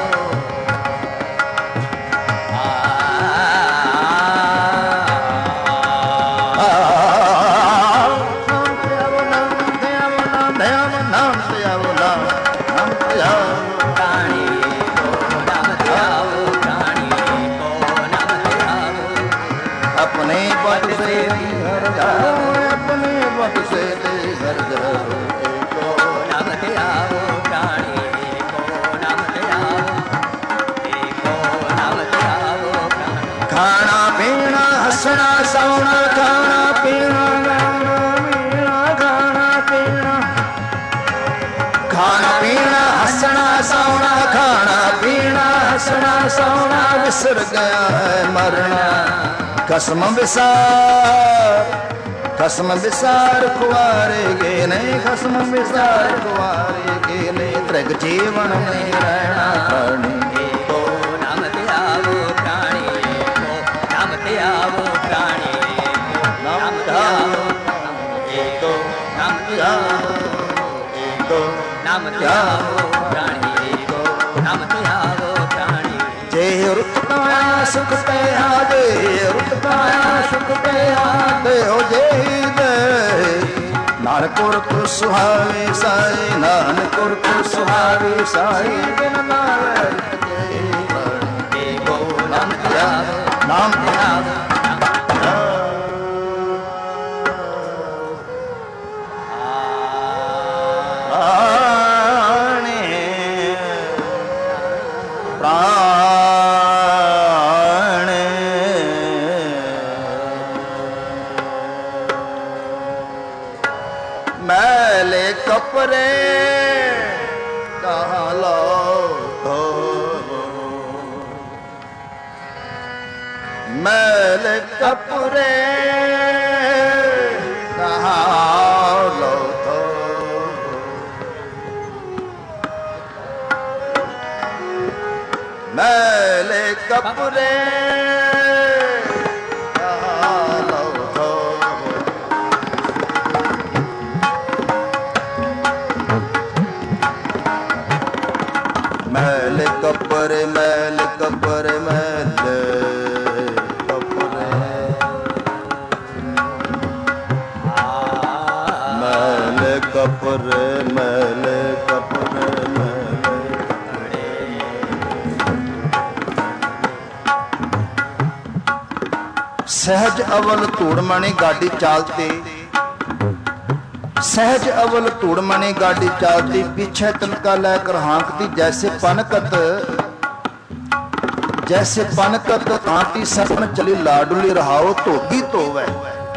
अपने पद से घर जाओ, अपने पद से घर जाओ, एको नाम ते आवो प्राणी एको, नाम ते आवो एको, नाम ते आवो प्राणी। खाना पीना हंसना सौना, खाना पीना गाना मीना, खाना पीना, खाना पीना हंसना सौना, खाना पीना हंसना सौना, बिसर गया है मरना कसम विसार, खसम विसार कुआरे गे नहीं, खसम विसार कुआरे गे नहीं, त्रिग जीवन में रहना प्राणी एको, नाम ते आवो प्राणी एको, नाम ते आवो प्राणी एको, नाम ते आवो एको, नाम ते आवो एको, नाम ते आवो प्राणी एको, नाम ते आवो प्राणी। जे रुत पाया सुख पे आदे, रुत पाया सुख पे आदे हो जे दे, नानक रुत सुहावे साई, नानक रुत सुहावे साई, बिन नावे एको, नाम ते आवो, नाम ते आवो प्राणे प्राण मैले कपरे कहाँ लो, मैले कपरे कहाँ लो, मैले कपरे कहाँ लो, मैले कपरे मैले कपरे मैले कपरे मैले कपरे मैले कपरे मैले सहज अवल धूड़मणि गाड़ी चालती, सहज अवल धूड़मणि गाड़ी चालती, पीछे तिनका लेकर हाँकती, जैसे पनकत जैसे पनकत आंटी सरन चली लाडुली रहाओ, धोगी तोवै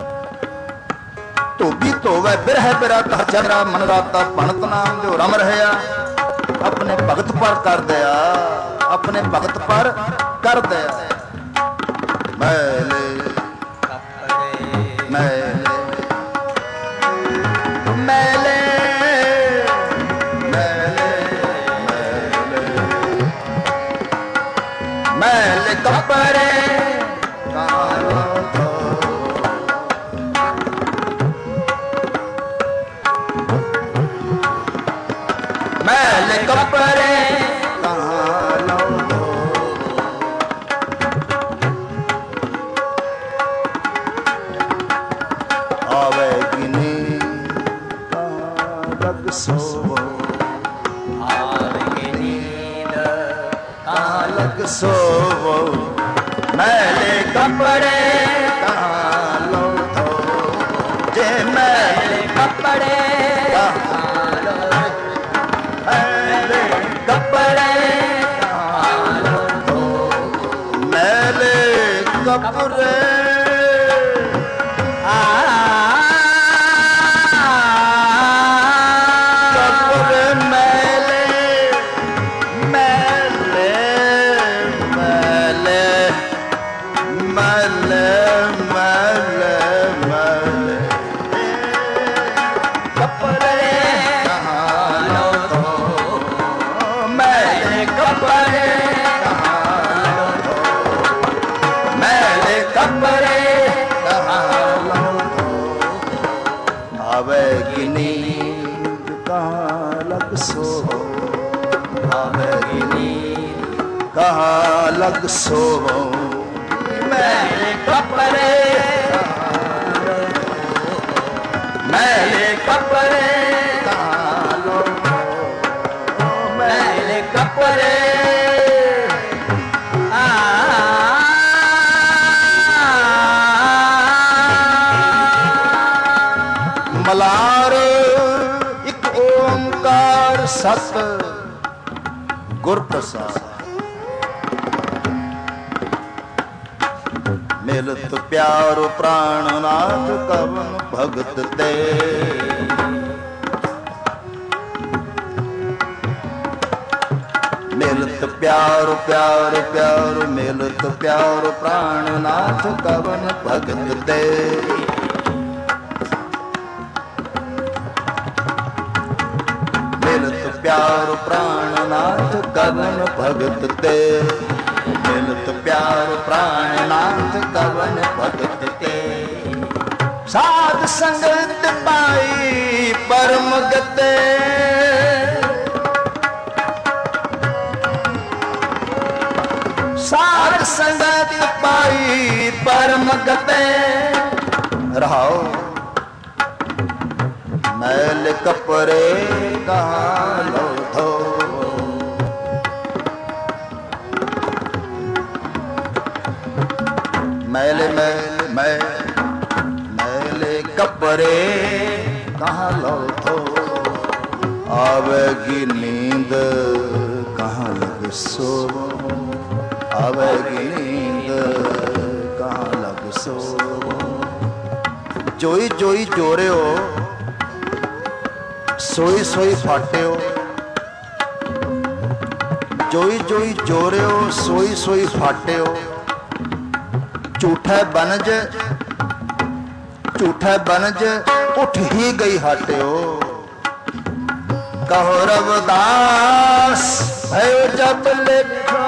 धोगी तोवै, बिरह बिराता चरा मन राता, पणत नाम जो रम रहया, अपने भगत पर कर दया, अपने भगत पर कर दया। मैले मैले मैले मैले मैले कपड़े मैले कपड़े कहाँ लो, आवेगी नींद कहाँ लग सोवो, मैले कपड़े कहाँ लो धो, जे मैले कपड़े कहाँ लो, मैले कपड़े कहाँ लो धो, मैले कपड़े कहाँ लग सोवो, मैले कपड़े मैले कपड़े कहाँ लो, मैले कपड़े मलार एक ओंकार सत गुर प्रसाद, मिलत प्यार प्राणनाथ कवन भगत ते, मिलत प्यार प्यार प्यार मिलत प्यार प्राणनाथ कवन भगत ते, मिलत प्यार प्राणनाथ कवन भगत ते, मिलत प्यार प्राणनाथ कवन भगत ते, साध संगत पाई परम गते, साध संगत पाई परम गते, रहाओ मैल कपड़े कहाँ लो धो, मैले मैले मैले मैले कपड़े कहाँ लो धो, आवेगी नींद कहाँ लग सोवो, आवेगी नींद कहाँ लग सोवो, जोई जोई जोरे हो, सोई सोई फाटे हो, जोई जोई जोरे हो, सोई सोई फाटे हो, झूठा बनज झूठा बनज उठ ही गई हाटे हो, कहो रविदास भयो जब लिखो,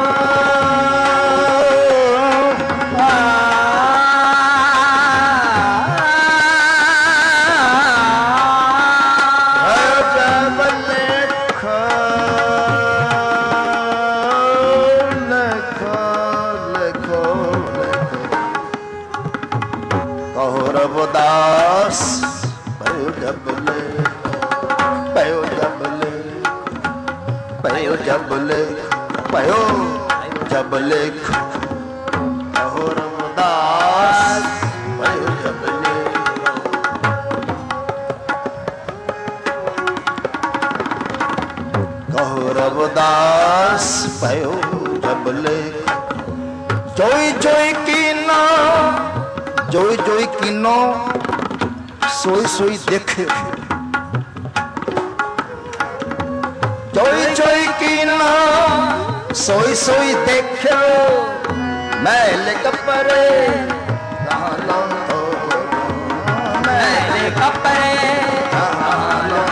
रविदास भयो जब ले भयो जब ले भयो जब ले भयो जब ले, कहो रविदास भयो जब ले, कहो रविदास भयो जब ले, जोई जोई कीना जोई जोई कीनो, सोई सोई देखे, जोई जोई कीनो सोई सोई देखो, मैले कपड़े कहाँ लो धो, मैले कपड़े कहाँ लो,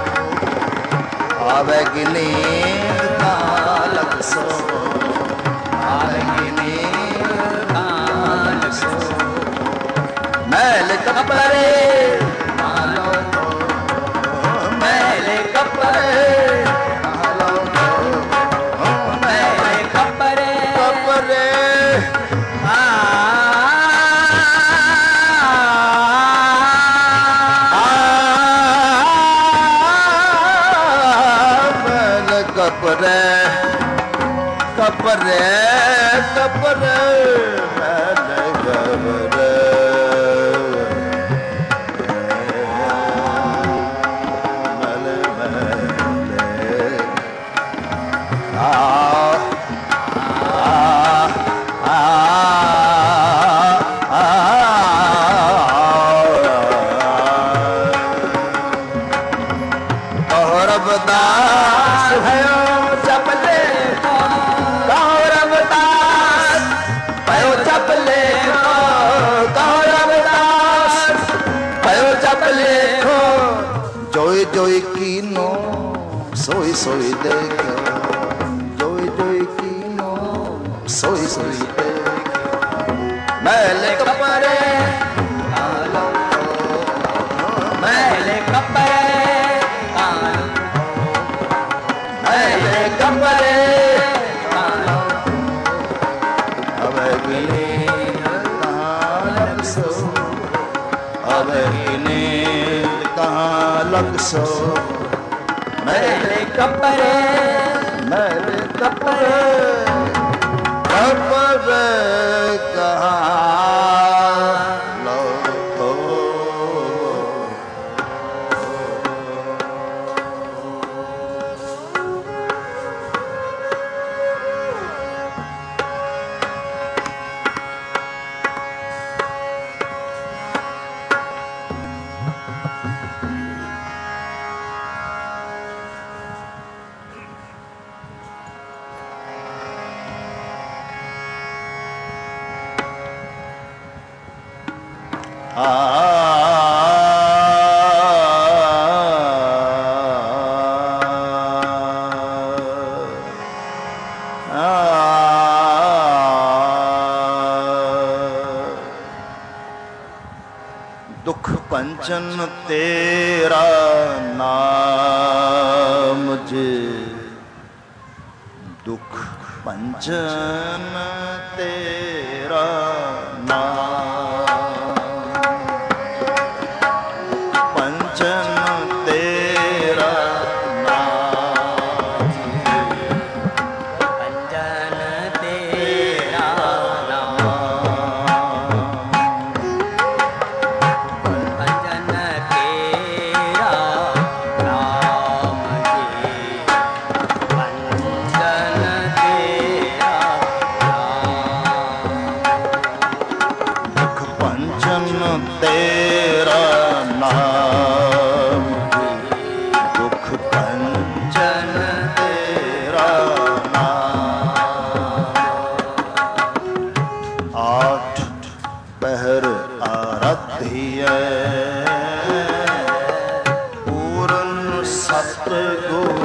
आवेगी नींद कहाँ लग सो, आवेगी नींद कहाँ लग सो, मैले कपड़े कहाँ लो धो, मैले कपड़े कहाँ लो धो, मैले कपड़े कपड़े मैले ਕਪਰੇ ਕਪਰੇ ਕਪਰੇ ਮੈਲ ਗਵਰੇ जोई कीनो सोई सोई देखो जोई जोई कीनो सोई सोई देखो मैले कपड़े मैले कपड़े मैले कपड़े अब गिने कहाँ लग सो अब गिने कहाँ लग सो मेरे कपड़े मेरे कपड़े कपड़े कहाँ लग दुख पंचन तेरा नाम जे दुख पंचन तेरा नाम पंचन तेरा नाम पंचन तेरा तेरा नाम दुख पंचन तेरा नाम आठ पहर आराध्य पूर्ण सतगुर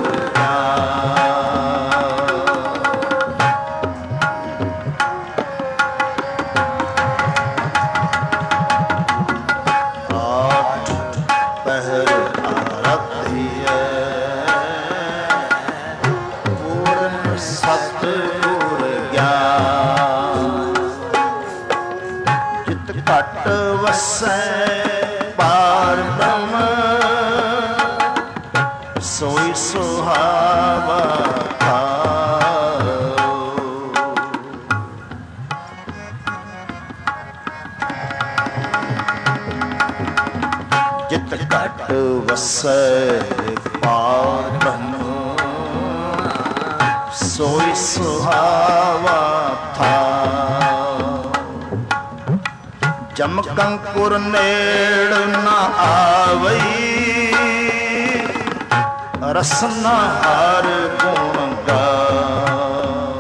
घट वसै पार ब्रह्म सोई सुहावा जित घट वसै पार ब्रह्म सोई सुहावा था जम कंकुर नेड़ न आवई रसना हर गुण गाओ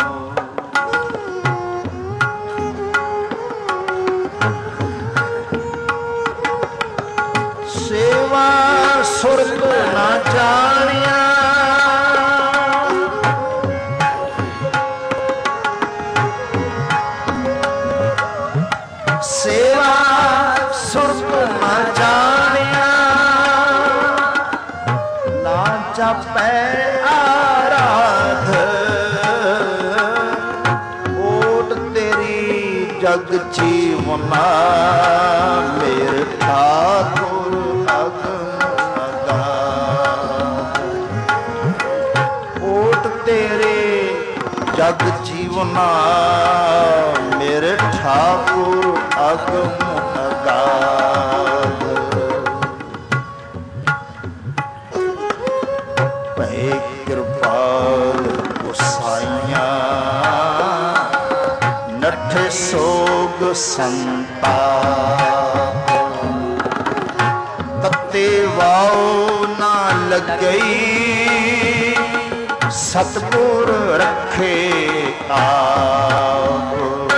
सेवा सुरत न जानिया सेवा सुरत न जानिया ना जपै आराध ओट तेरी जग जीवना मेरे ठाकुर अग अगा ओट ਜਗ ਜੀਵਨਾ ਮੇਰੇ ਠਾਕੁਰ ਅਗਮ ਅਗਾਧ ਭੈ ਕਿਰਪਾਲ ਗੁਸਾਈਆਂ ਨੱਠੇ ਸੋਗ ਸੰਤਾਪ ਤਤੇ ਵਾਉ ਨਾ ਲੱਗਈ ਸਤਿਗੁਰ ਰੱਖੇ ਆਪ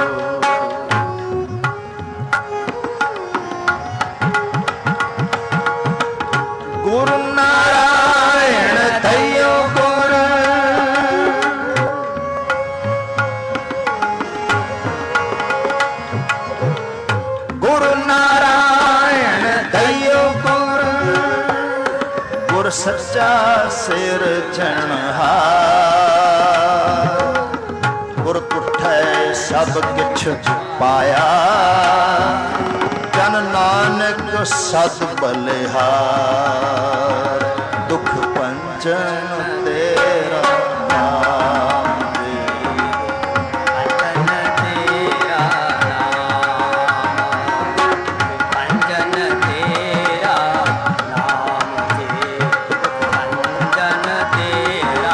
ਗੁਰੂ ਨਾਰਾਇਣ ਦਇਓ ਗੁਰ ਗੁਰੂ ਨਾਰਾਇਣ ਦਇਓ ਗੁਰ ਗੁਰ ਸੱਚਾ ਸਿਰਜਣਹਾਰ ਗੁਰ ਤੁਠੈ ਸਭ ਕਿਛ ਪਾਇਆ ਜਨ ਨਾਨਕ ਸਦ ਬਲਿਹਾਰ ਦੁਖ ਪੰਚਨ ਤੇਰਾ ਨਾਮ ਦੇ ਪੰਚਨ ਤੇਰਾ ਨਾਮ ਪੰਚਨ ਤੇਰਾ ਨਾਮ ਜੀ ਪੰਚਨ ਤੇਰਾ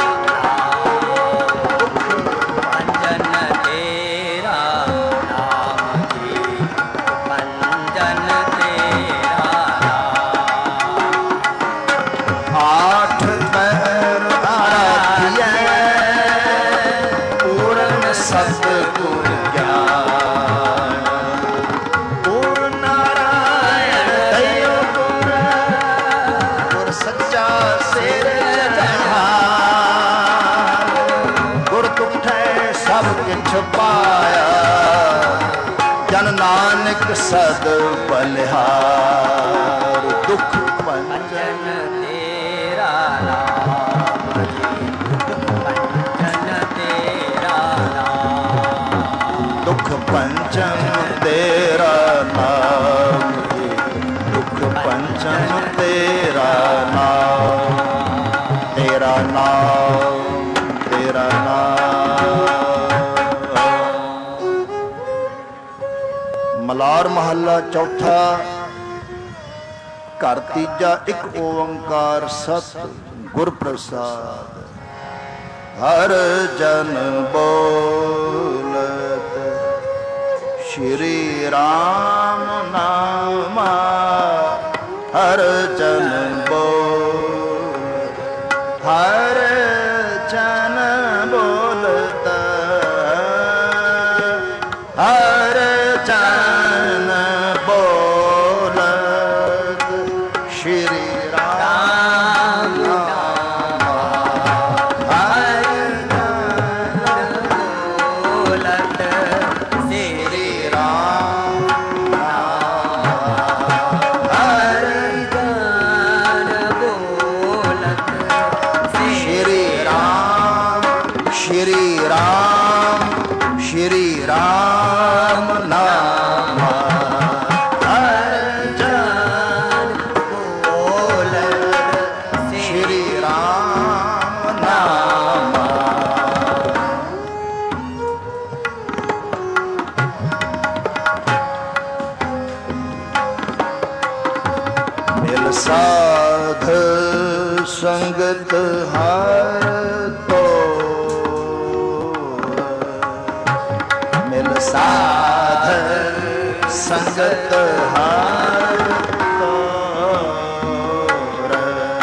ਨਾਮ ਪੰਚਨ ਤੇਰਾ ਨਾਮ ਜੀ ਪੰਚਨ ਤੇਰਾ ਨਾਮ ਆਠ ਪਹਿਰ ਆਰਾਧਿਐ ਪੂਰਨ ਸਤਿਗੁਰ ਗਿਆਨ ਗੁਰੂ ਨਾਰਾਇਣ ਦਇਓ ਗੁਰ ਗੁਰ ਸੱਚਾ ਸਿਰਜਣਹਾਰ ਗੁਰ ਤੁਠੈ ਸਭ ਕਿਛ ਪਾਇਆ ਜਨ ਨਾਨਕ ਸਦ ਬਲਿਹਾਰ ਦੁਖ ਪੰਚਨ ਪੰਚਨ ਤੇਰਾ ਨਾਮ ਜੀ ਪੰਚਨ ਤੇਰਾ ਨਾਮ ਦੁਖ ਪੰਚਮ ਤੇਰਾ ਨਾਮ ਜੀ ਦੁਖ ਪੰਚਮ ਤੇਰਾ ਨਾਮ ਤੇਰਾ ਨਾਮ ਤੇਰਾ ਨਾਮ ਮਲਾਰ ਮਹੱਲਾ ਚੌਥਾ ਘਰ ਤੀਜਾ ਇੱਕ ਓੰਕਾਰ ਸਤ ਗੁਰ ਪ੍ਰਸਾਦ ਹਰ ਜਨ ਬੋਲਤ ਸ਼੍ਰੀ ਰਾਮ ਨਾਮ ਹਰ ਜਨ ਬੋਲਤ ਹਰ ਜਨ ਬੋਲਤ ਹਰ ਜਨ ਬੋਲਤ ਸ਼੍ਰੀ ਰਾਮ ਨਾਮ ਹਰ ਜਨ ਬੋਲਤ ਸ੍ਰੀ ਰਾਮ ਹਰ ਜਨ ਬੋਲਤ ਸ਼੍ਰੀ ਰਾਮ ਸ਼੍ਰੀ ਰਾਮ ਸ਼੍ਰੀ ਰਾਮ ਨਾਮ ਹਰ ਜਨ ਬੋਲਤ ਸ਼੍ਰੀ ਰਾਮ ਨਾਮ ਮਿਲ ਸਾਧ ਸੰਗਤ ਹਰ ਤੋ ਮਿਲ ਸਾਧ ਸੰਗਤ ਹਰ ਤੋਰ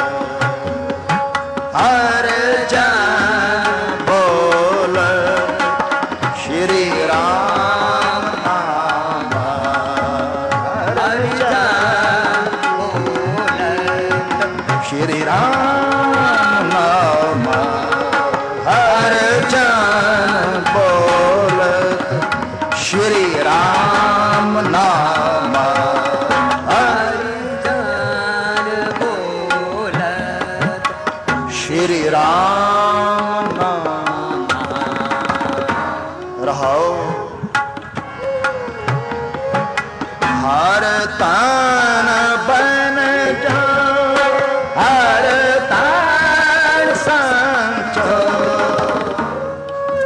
ਹਰ ਜਨ ਬੋਲ ਸ਼੍ਰੀ ਰਾਮ ਨਾਮ ਹਰ ਜਨ ਬੋਲਤ ਸ਼੍ਰੀ ਰਾਮ ਨਾਮ ਹਰ ਜਨ ਬੋਲਤ ਸ਼੍ਰੀ ਰਾਮ ਨਾਮ ਹਰ ਜਨ ਬੋਲਤ ਸ਼੍ਰੀ ਰਾਮ ਨਾਮ ਰਹਾਓ ਹਰ ਤਨ ਬਨ ਜਾ ਹਰ ਤਨ ਸੰਚੋ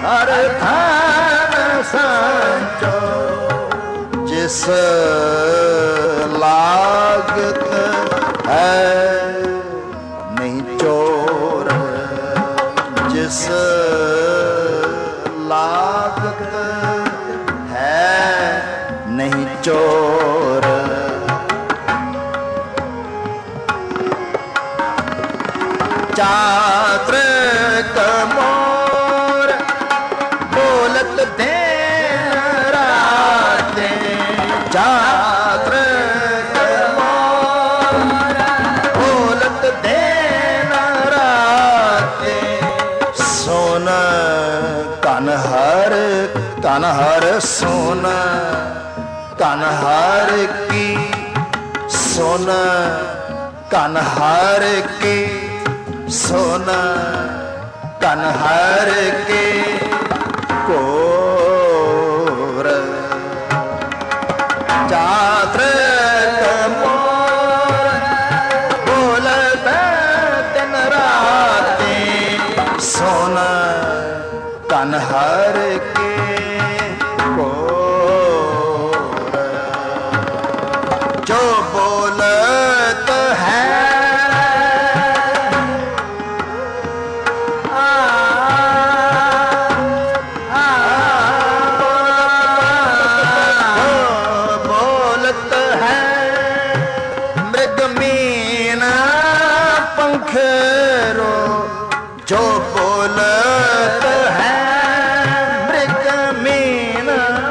ਹਰ ਧਨ ਸੰਚੋ ਜਿਸ ਲਾਗਤ ਹੈ ਨਹੀਂ ਚੋਰ, ਜਿਸ ਲਾਗਤ ਹੈ ਨਹੀਂ ਚੋਰ। ਚਾਤ੍ਰਿਕ ਮੋਰ ਬੋਲਤ ਦਿਨ ਰਾਤੇ, ਚਾਤ੍ਰਿਕ ਮੋਰ ਬੋਲਤ ਦਿਨ ਰਾਤੇ। ਸੋਨ ਕਨ ਹਰ ਕਨ ਹਰ ਸੋਨ ਕਨ ਹਰ ਕੀ, ਸੋਨ ਕਨ ਹਰ ਕੀ, ਸੋਨ ਕਨ ਹਰ ਕੇ ਕੋਰ। ਚਾਤ੍ਰਿਕ ਮੋਰ ਬੋਲਤ ਦਿਨ ਰਾਤੇ, ਸੋਨ ਕਨ ਹਰ ਕੇ ਕੋਰ। ਜੋ ਬੋਲਤ ਹੈ जो बोलत है मृग मीन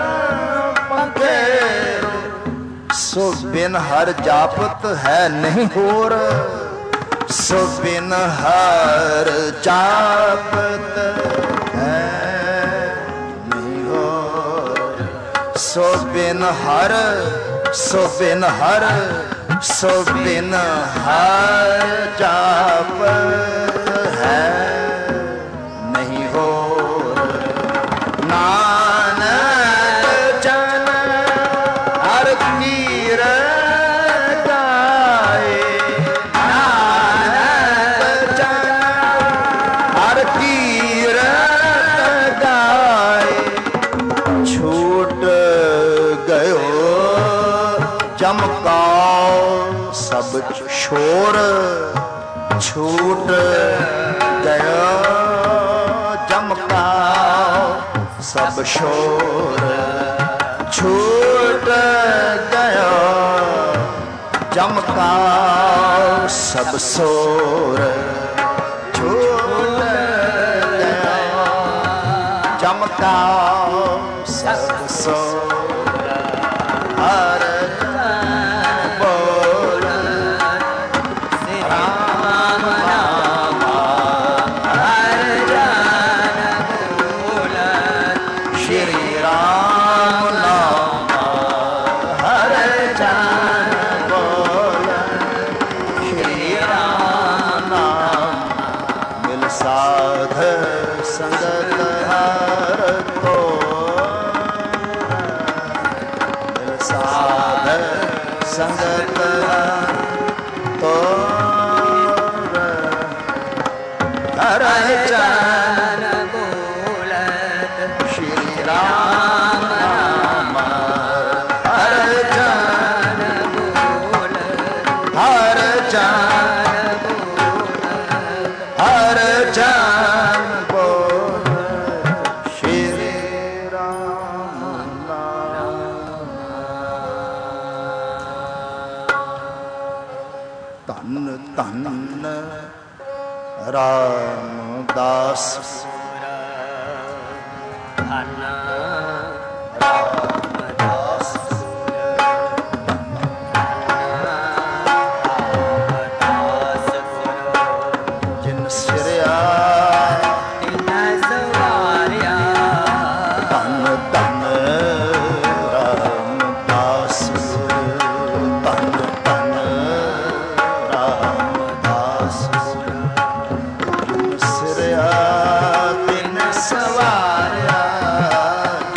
पंखेरो। सो बिन हर जापत है नहीं होर, सो बिन हर जापत है नहीं होर। सो बिन हर सो बिन हर सो बिन हर जापत है नहीं हो। नानक जन हर कीर गाए, नानक जन हर कीर गाए। छूट गयो चमकाओ सब शोर, छूट गयो चमकाओ सब शोर। छूट गयो चमकाओ सब शोर। छूट गयो चमकाओ सब शोर। हर संगत तो हर चरण बोलत श्री राम नाम। हर चरण बोलत हर चरण बोलत हर चरण बोलत श्री राम नाम। धन धन रामदास धन रामदास जिन सिरया तिन सवारिया। धन धन रामदास धन धन रामदास जिन सिरया तिन सवारिया।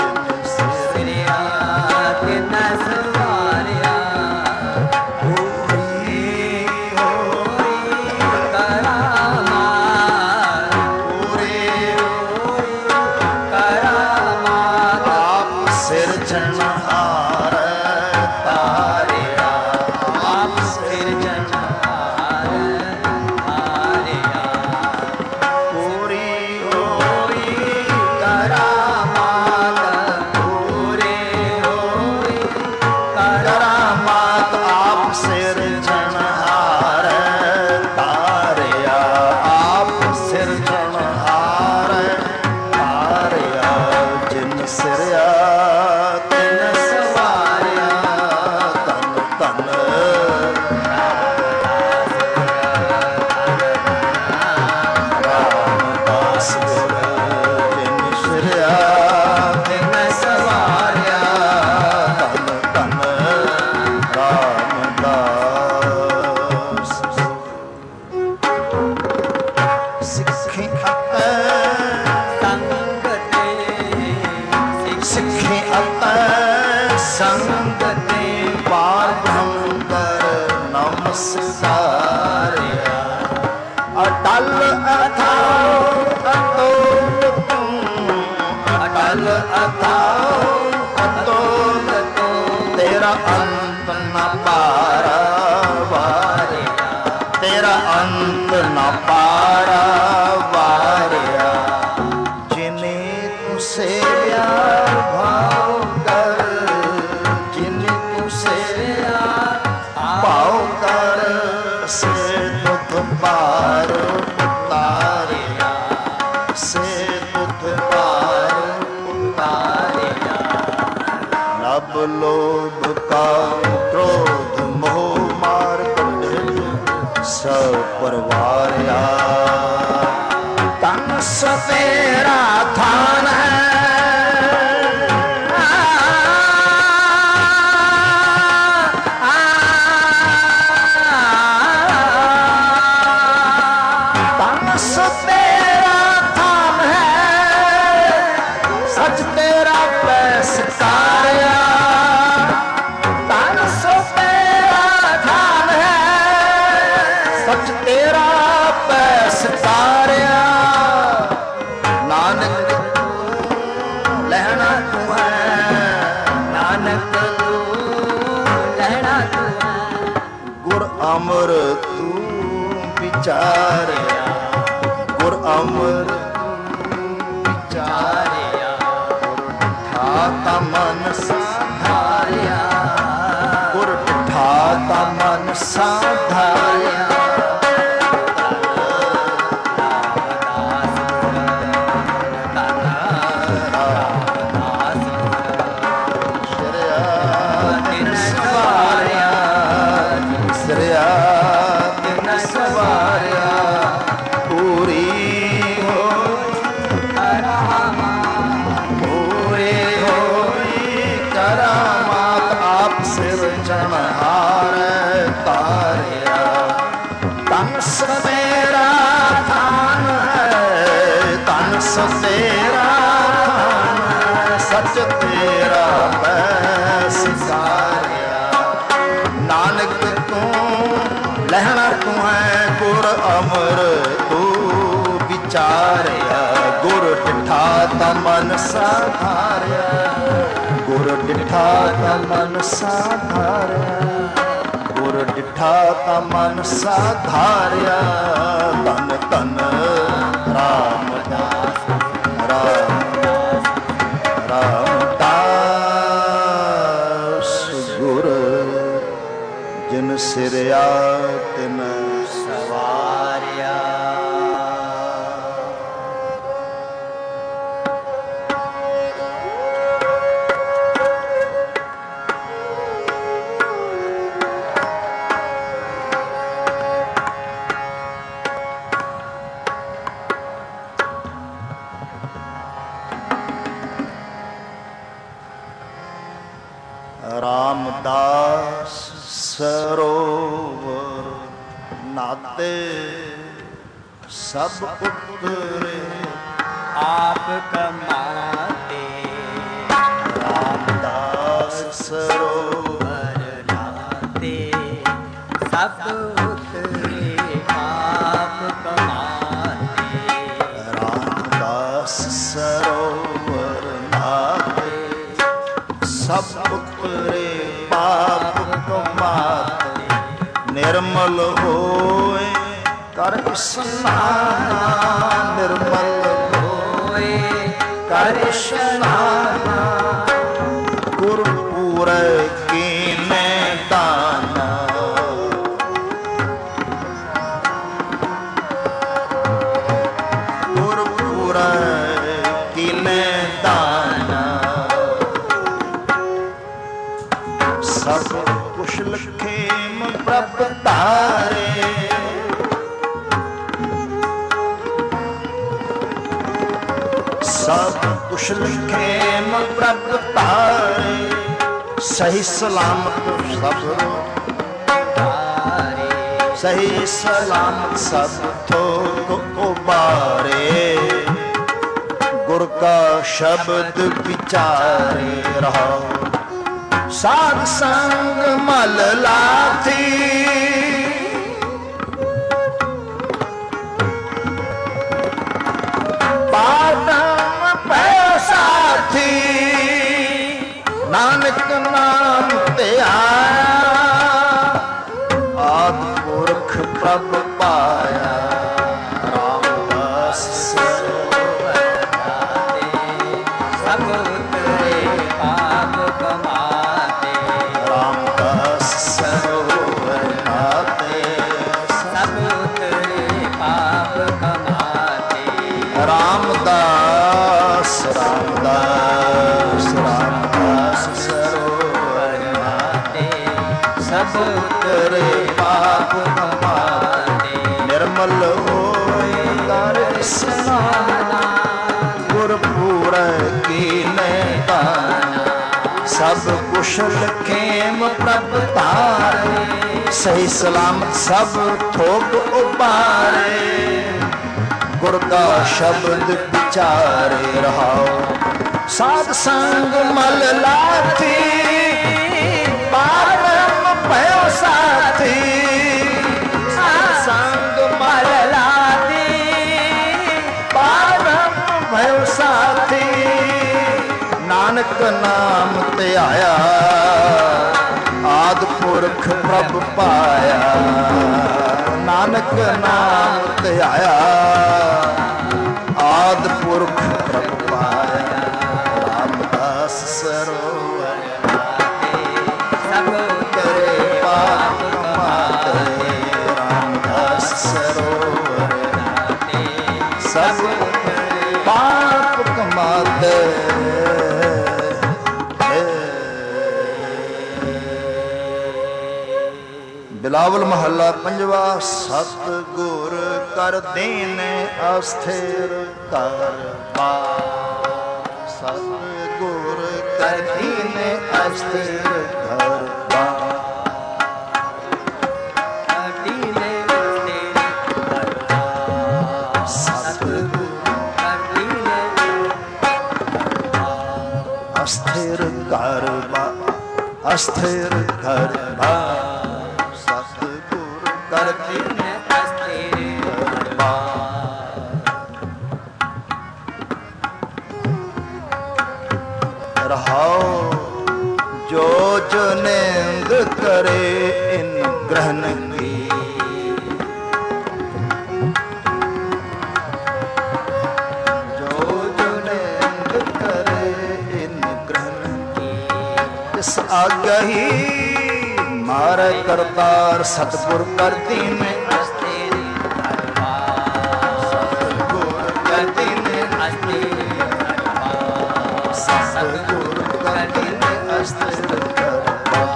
ਅਤੁਲ ਅਥਾਉ ਅਤੁਲ ਤੇਰਾ ਅੰਤ ਨਾ ਪਾਰਾ ਵਾਰਿਆ, ਤੇਰਾ ਅੰਤ ਨਾ ਪਾਰਾ ਵਾਰਿਆ। ਜਿਨੇ ਤੂੰ ਸੇਵਿਆ ਭਾਉ ਕਰ, ਜਿਨੇ ਤੂੰ ਸੇਵਿਆ ਭਾਉ ਕਰ, ਸੇ ਦੁਖ ਪਾਰ ਉਤਾਰਿਆ, ਸੇ ਦੁਖ ਪਾਰ ਉਤਾਰਿਆ। ਲਬ ਲੋਭ ਕਾਮ ਕ੍ਰੋਧ ਮੋਹ ਮਾਰ ਕੱਢੇ ਸਭ ਪਰਵਾਰਿਆ। ਤਨ ਸਤੇਰਾ ਥਾਨ ਹੈ, ਤਨ ਸਤੇਰਾ ਥਾਨ ਹੈ, ਸੱਚ ਤੇਰਾ ਪੈ ਸਕਾਰਿਆ। ਤਨ ਸਤੇਰਾ ਥਾਨ ਹੈ, ਸੱਚ ਤੇਰਾ ਪੈ ਸਕਾਰਿਆ। ਨਾਨਕ ਲੈਣਾ ਤੂੰ ਹੈ, ਨਾਨਕ ਤੂੰ ਲੈਣਾ ਤੂੰ ਹੈ, ਗੁਰ ਅਮਰ ਤੂੰ ਵਿਚਾਰਿਆ, ਗੁਰ ਅਮਰ ਤੂੰ ਵਿਚਾਰਿਆ। ਠਾਤਾ ਮਨ ਸਾਧਾਰਿਆ, ਗੁਰ ਠਾਤਾ ਮਨ ਸਾਧਾਰਿਆ। ਤੇਰਾ ਥਾਨ ਹੈ, ਤਨ ਸਤੇਰਾ ਥਾਨ ਹੈ, ਸੱਚ ਤੇਰਾ ਪੈ ਸਕਾਰਿਆ। ਨਾਨਕ ਤੂੰ ਲਹਿਣਾ ਤੂੰ ਹੈ, ਗੁਰ ਅਮਰ ਤੂੰ ਵਿਚਾਰਿਆ। ਗੁਰ ਡਿਠਾ ਤਾ ਮਨ ਸਾਧਾਰਿਆ, ਗੁਰ ਡਿਠਾ ਤਾ ਮਨ ਸਾਧਾਰਿਆ, ਗੁਰ ਡਿਠਾ ਤਾ ਮਨ ਸਾਧਾਰਿਆ। ਧਨ ਧਨ ਰਾਮਦਾਸ, ਰਾਮਦਾਸ, ਰਾਮਦਾਸ ਗੁਰ ਜਿਨ ਸਿਰਿਆ ਤਿਨ ਸਵਾਰਿਆ। ਰਾਮਦਾਸ ਸਰੋਵਰ ਨਾਤੇ ਸਭ ਉਤਰੇ ਆਪ ਕਮਾਤੇ। ਰਾਮਦਾਸ ਸਰੋਵਰ ਨਾਤੇ ਸਭ ਉਤਰੇ ਆਪ ਕਮਾਤੇ। ਰਾਮਦਾਸ ਸਰੋਵਰ ਨਾਤੇ ਸਭ ਉਤਰੇ ਪਾਪ ਕਮਾਤੇ। ਨਿਰਮਲ ਹੋਏ ਕਰ ਇਸ਼ਨਾਨ, ਨਿਰਮਲ ਹੋਏ ਕਰ ਇਸ਼ਨਾਨ। ਗੁਰਪੁਰ ਕੀਨੇ ਦਾਨ, ਗੁਰਪੁਰ ਕੀਨੇ ਦਾਨ। ਸਭ ਕੁਸ਼ਲ ਖੇਮ ਪ੍ਰਭ ਧਾਰੇ। ਸਭ ਕੁਸ਼ਲ ਖੇਮ ਪ੍ਰਭ ਧਾਰੇ। ਸਹੀ ਸਲਾਮਤ ਸਭ ਧਾਰੇ, ਸਹੀ ਸਲਾਮਤ ਸਭ ਥੋਕ ਉਬਾਰੇ। ਗੁਰ ਕਾ ਸ਼ਬਦ ਵਿਚਾਰੇ ਰਹਾ। ਸਾਧ ਸੰਗ ਮਲ ਲਾਥੀ, ਪਾਦਮ ਪੈ ਸਾਥੀ। सब उतरे पाप कमाते, रामदास सरोवर नाते, सब उतरे पाप कमाते, रामदास रामदास रामदास सरोवर नाते, सब उतरे पाप कमाते, निर्मल होए कर स्नाना, गुरपुर कीने दाना, सब कुशल खेम प्रभ तारे, सही सलामत सब थोक उबारे, गुर का शब्द विचारे रहाओ, साध संग मल लाथी, पारम भयो साथी, साध संग मल लाथी, पारम भयो साथी, नानक नाम ਧਿਆਇਆ, आद पुरख प्रभ पाया, नानक नाम ਧਿਆਇਆ, आद पुरख प्रभ पाया, रामदास सरोवर सब करे पाप कमाते, रामदास सरोवर सब पाप कमाते। बिलावल महला पंजवा। सतगुर कर दीन अस्थिर कर बार, सतगुर कर दीन अस्थिर कर बार, अस्थिर कर बार, अस्थिर कर बार, सतगुर कर दीन अस्थिर कर बार। रहाओ जो जो निंद करे इन ग्रहण की, जो जो निंद करे इन ग्रहण की, इस आगही मारे करतार, सतगुर कर दीन अस्थिर कर बार, सतगुर कर दीन अस्थिर कर बार, सतगुर कर दीन अस्थिर कर बार।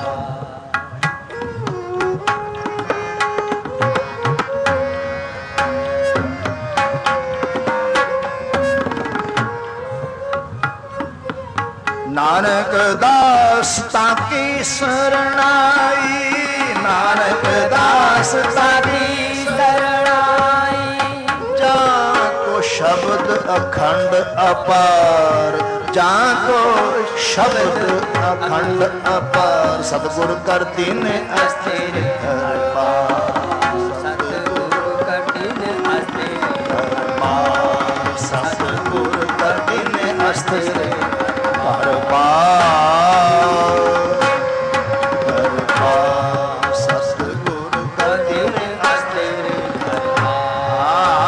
नानक दास ताकी शरणाई, नानक दास ताकी शरणाई, जाको शब्द अखंड अपार, जाको शब्द अखंड अपार, सतगुर कर दीन अस्थिर कर पार, सतगुर कर दीन अस्थिर कर पार, सतगुर कर दीन अस्थिर कर पार, कर पार, सतगुर कर दीन अस्थिर कर पार।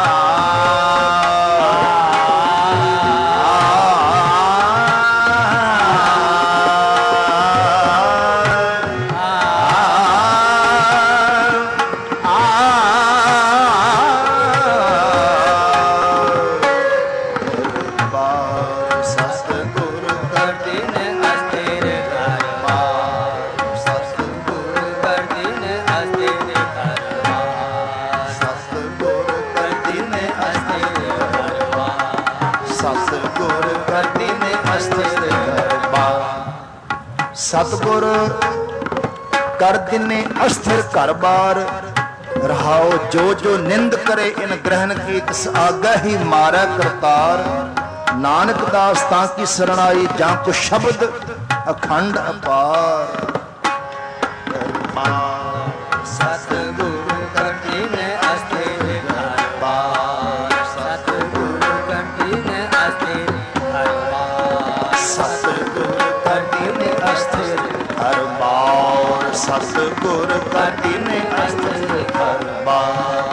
सतगुर कर दिने अस्थिर घर बार। रहाओ जो जो निंद करे इन ग्रहण की, तिस आगे ही मारै करतार। नानक दास ताकी शरणाई, जां को शब्द अखंड अपार। सतगुर कर दिने अस्थिर घर बार, सतगुर कर दिने अस्थिर घर बार, सतगुर कर दिने अस्थिर घर बार, सतगुर कर दिने अस्थिर घर बार।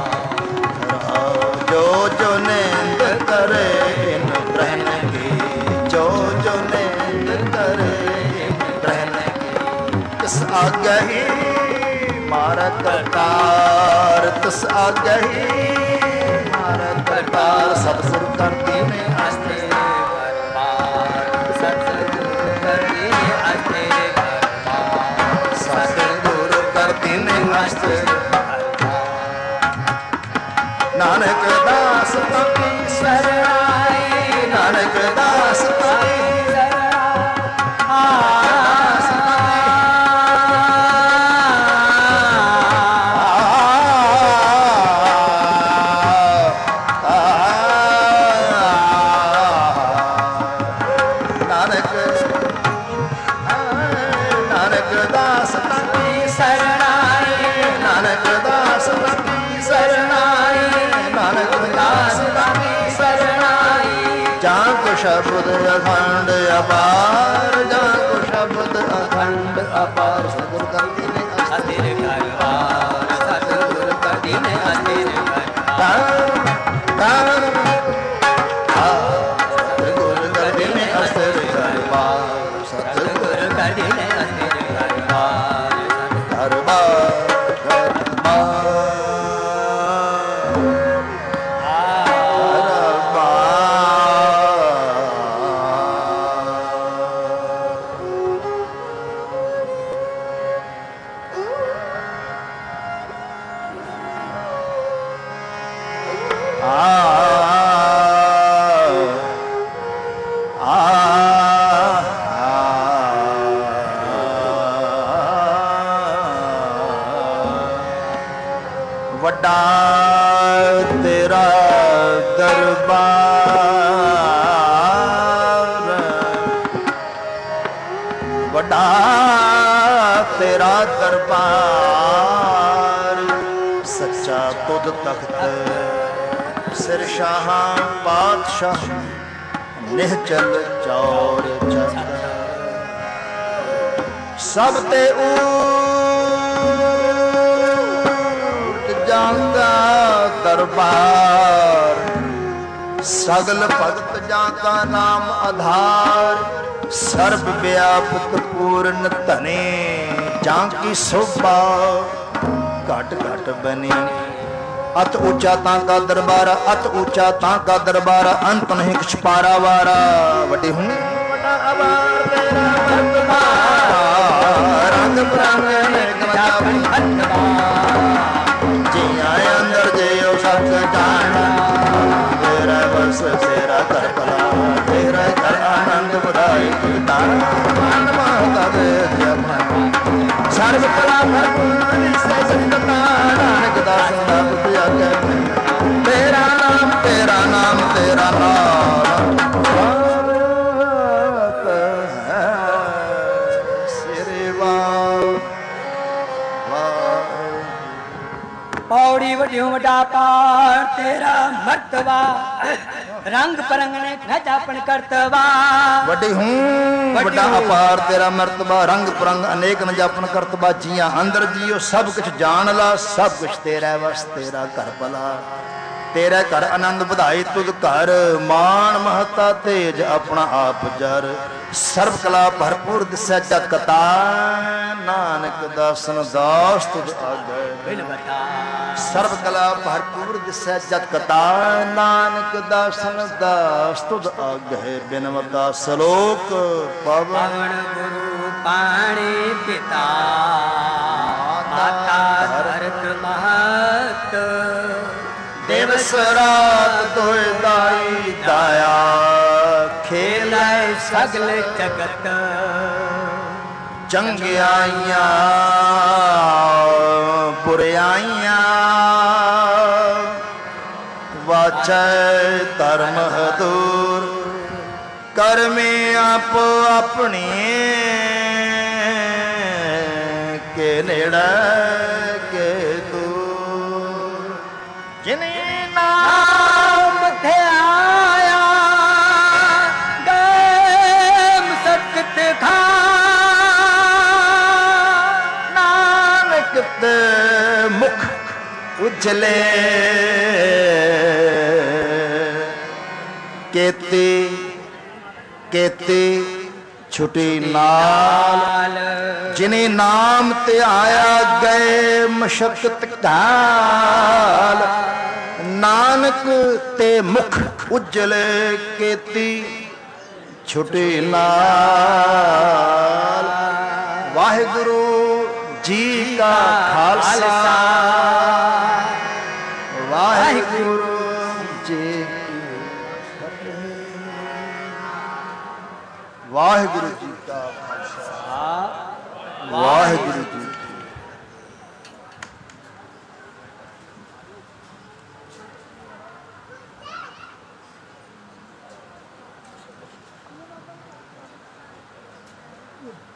जो जो निंद करे इन ग्रहण की, जो जो नेंद करे ग्रहण तिस आज्ञा ही मारा करतार तिस आज्ञा ही मारा करतार सतगुरु कर दीने आस्ते सतगुरु कर दीने आस्ते सतगुरु कर दीने आस्ते नानक दास तकी शरणाई नानक दास तकी शब्द अखंड अपार जाको शब्द अखंड अपार सतगुरु कर दीने अस्थिर घरबार सतगुरु कर दीने अस्थिर घरबार सतगुरु कर दीने अस्थिर घरबार सतगुरु कर दीने अस्थिर घरबार घरबार तेरा दरबार बड़ा तेरा दरबार सच्चा तुद तख्त सिर शाह पातशाह निहचल चौर चंद सब ते जांगा दरबार सगल भगत जाका नाम आधार सर्व व्यापक पूर्ण धने जाकी शोभा घट घट बनी अत ऊंचा तांका दरबार अत ऊंचा तांका दरबार अंत नहीं कुछ पारा वारा वड्डी हूं वड्डा आभार तेरा रंग बिरंग अनेक अंदर जियो सच जाना तेरा बस तेरा कर भला तेरा कर आनंद बधाई मन माता दे सर्व कला भरपूर से संगता नानक दास नाम दिया के तेरा नाम तेरा नाम तेरा नाम पौड़ी वड्डियों वड्डा पार तेरा मर्तबा रंग परंग ने खजापन करतबा वड्डी हूं वड्डा अपार तेरा मर्तबा रंग परंग अनेक न जापन करतबा जिया अंदर जियो सब कुछ जान ला सब कुछ तेरा वस तेरा घर भला तेरा घर आनंद बधाई तुद घर मान महता तेज अपना आप जर सर्व कला भरपूर दिसै जगता नानक दासन दास तुद आगे सर्व कला भरपूर दिसै जगता नानक दासन दास तुद आगे बिनवता सलोक पवन गुरु पाणी पिता माता धरत महत दिवस रात तोय दाई दाया खेल सगल जगत चंगियाइयां बुराइयां वाचै धर्म दूर कर्मे आप अपनी के नेड़ा के दूर जिन्हें नाम थे आया गम सत्य खा नानक ते मुख उजले केती ਕੇਤੀ ਛੁਟੀ ਨਾਲ ਜਿਨੇ ਨਾਮ ਤੇ ਆਇਆ ਗਏ ਮਸ਼ਕਤ ਘਾਲ ਨਾਨਕ ਤੇ ਮੁਖ ਉਜਲੇ ਕੇਤੀ ਛੁਟੀ ਨਾਲ। ਵਾਹਿਗੁਰੂ ਜੀ ਕਾ ਖਾਲਸਾ ਵਾਹਿਗੁਰੂ ਜੀ ਕੀ ਫਤਿਹ। ਵਾਹਿਗੁਰੂ ਜੀ ਕਾ ਖਾਲਸਾ ਵਾਹਿਗੁਰੂ ਜੀ ਕੀ ਫਤਿਹ।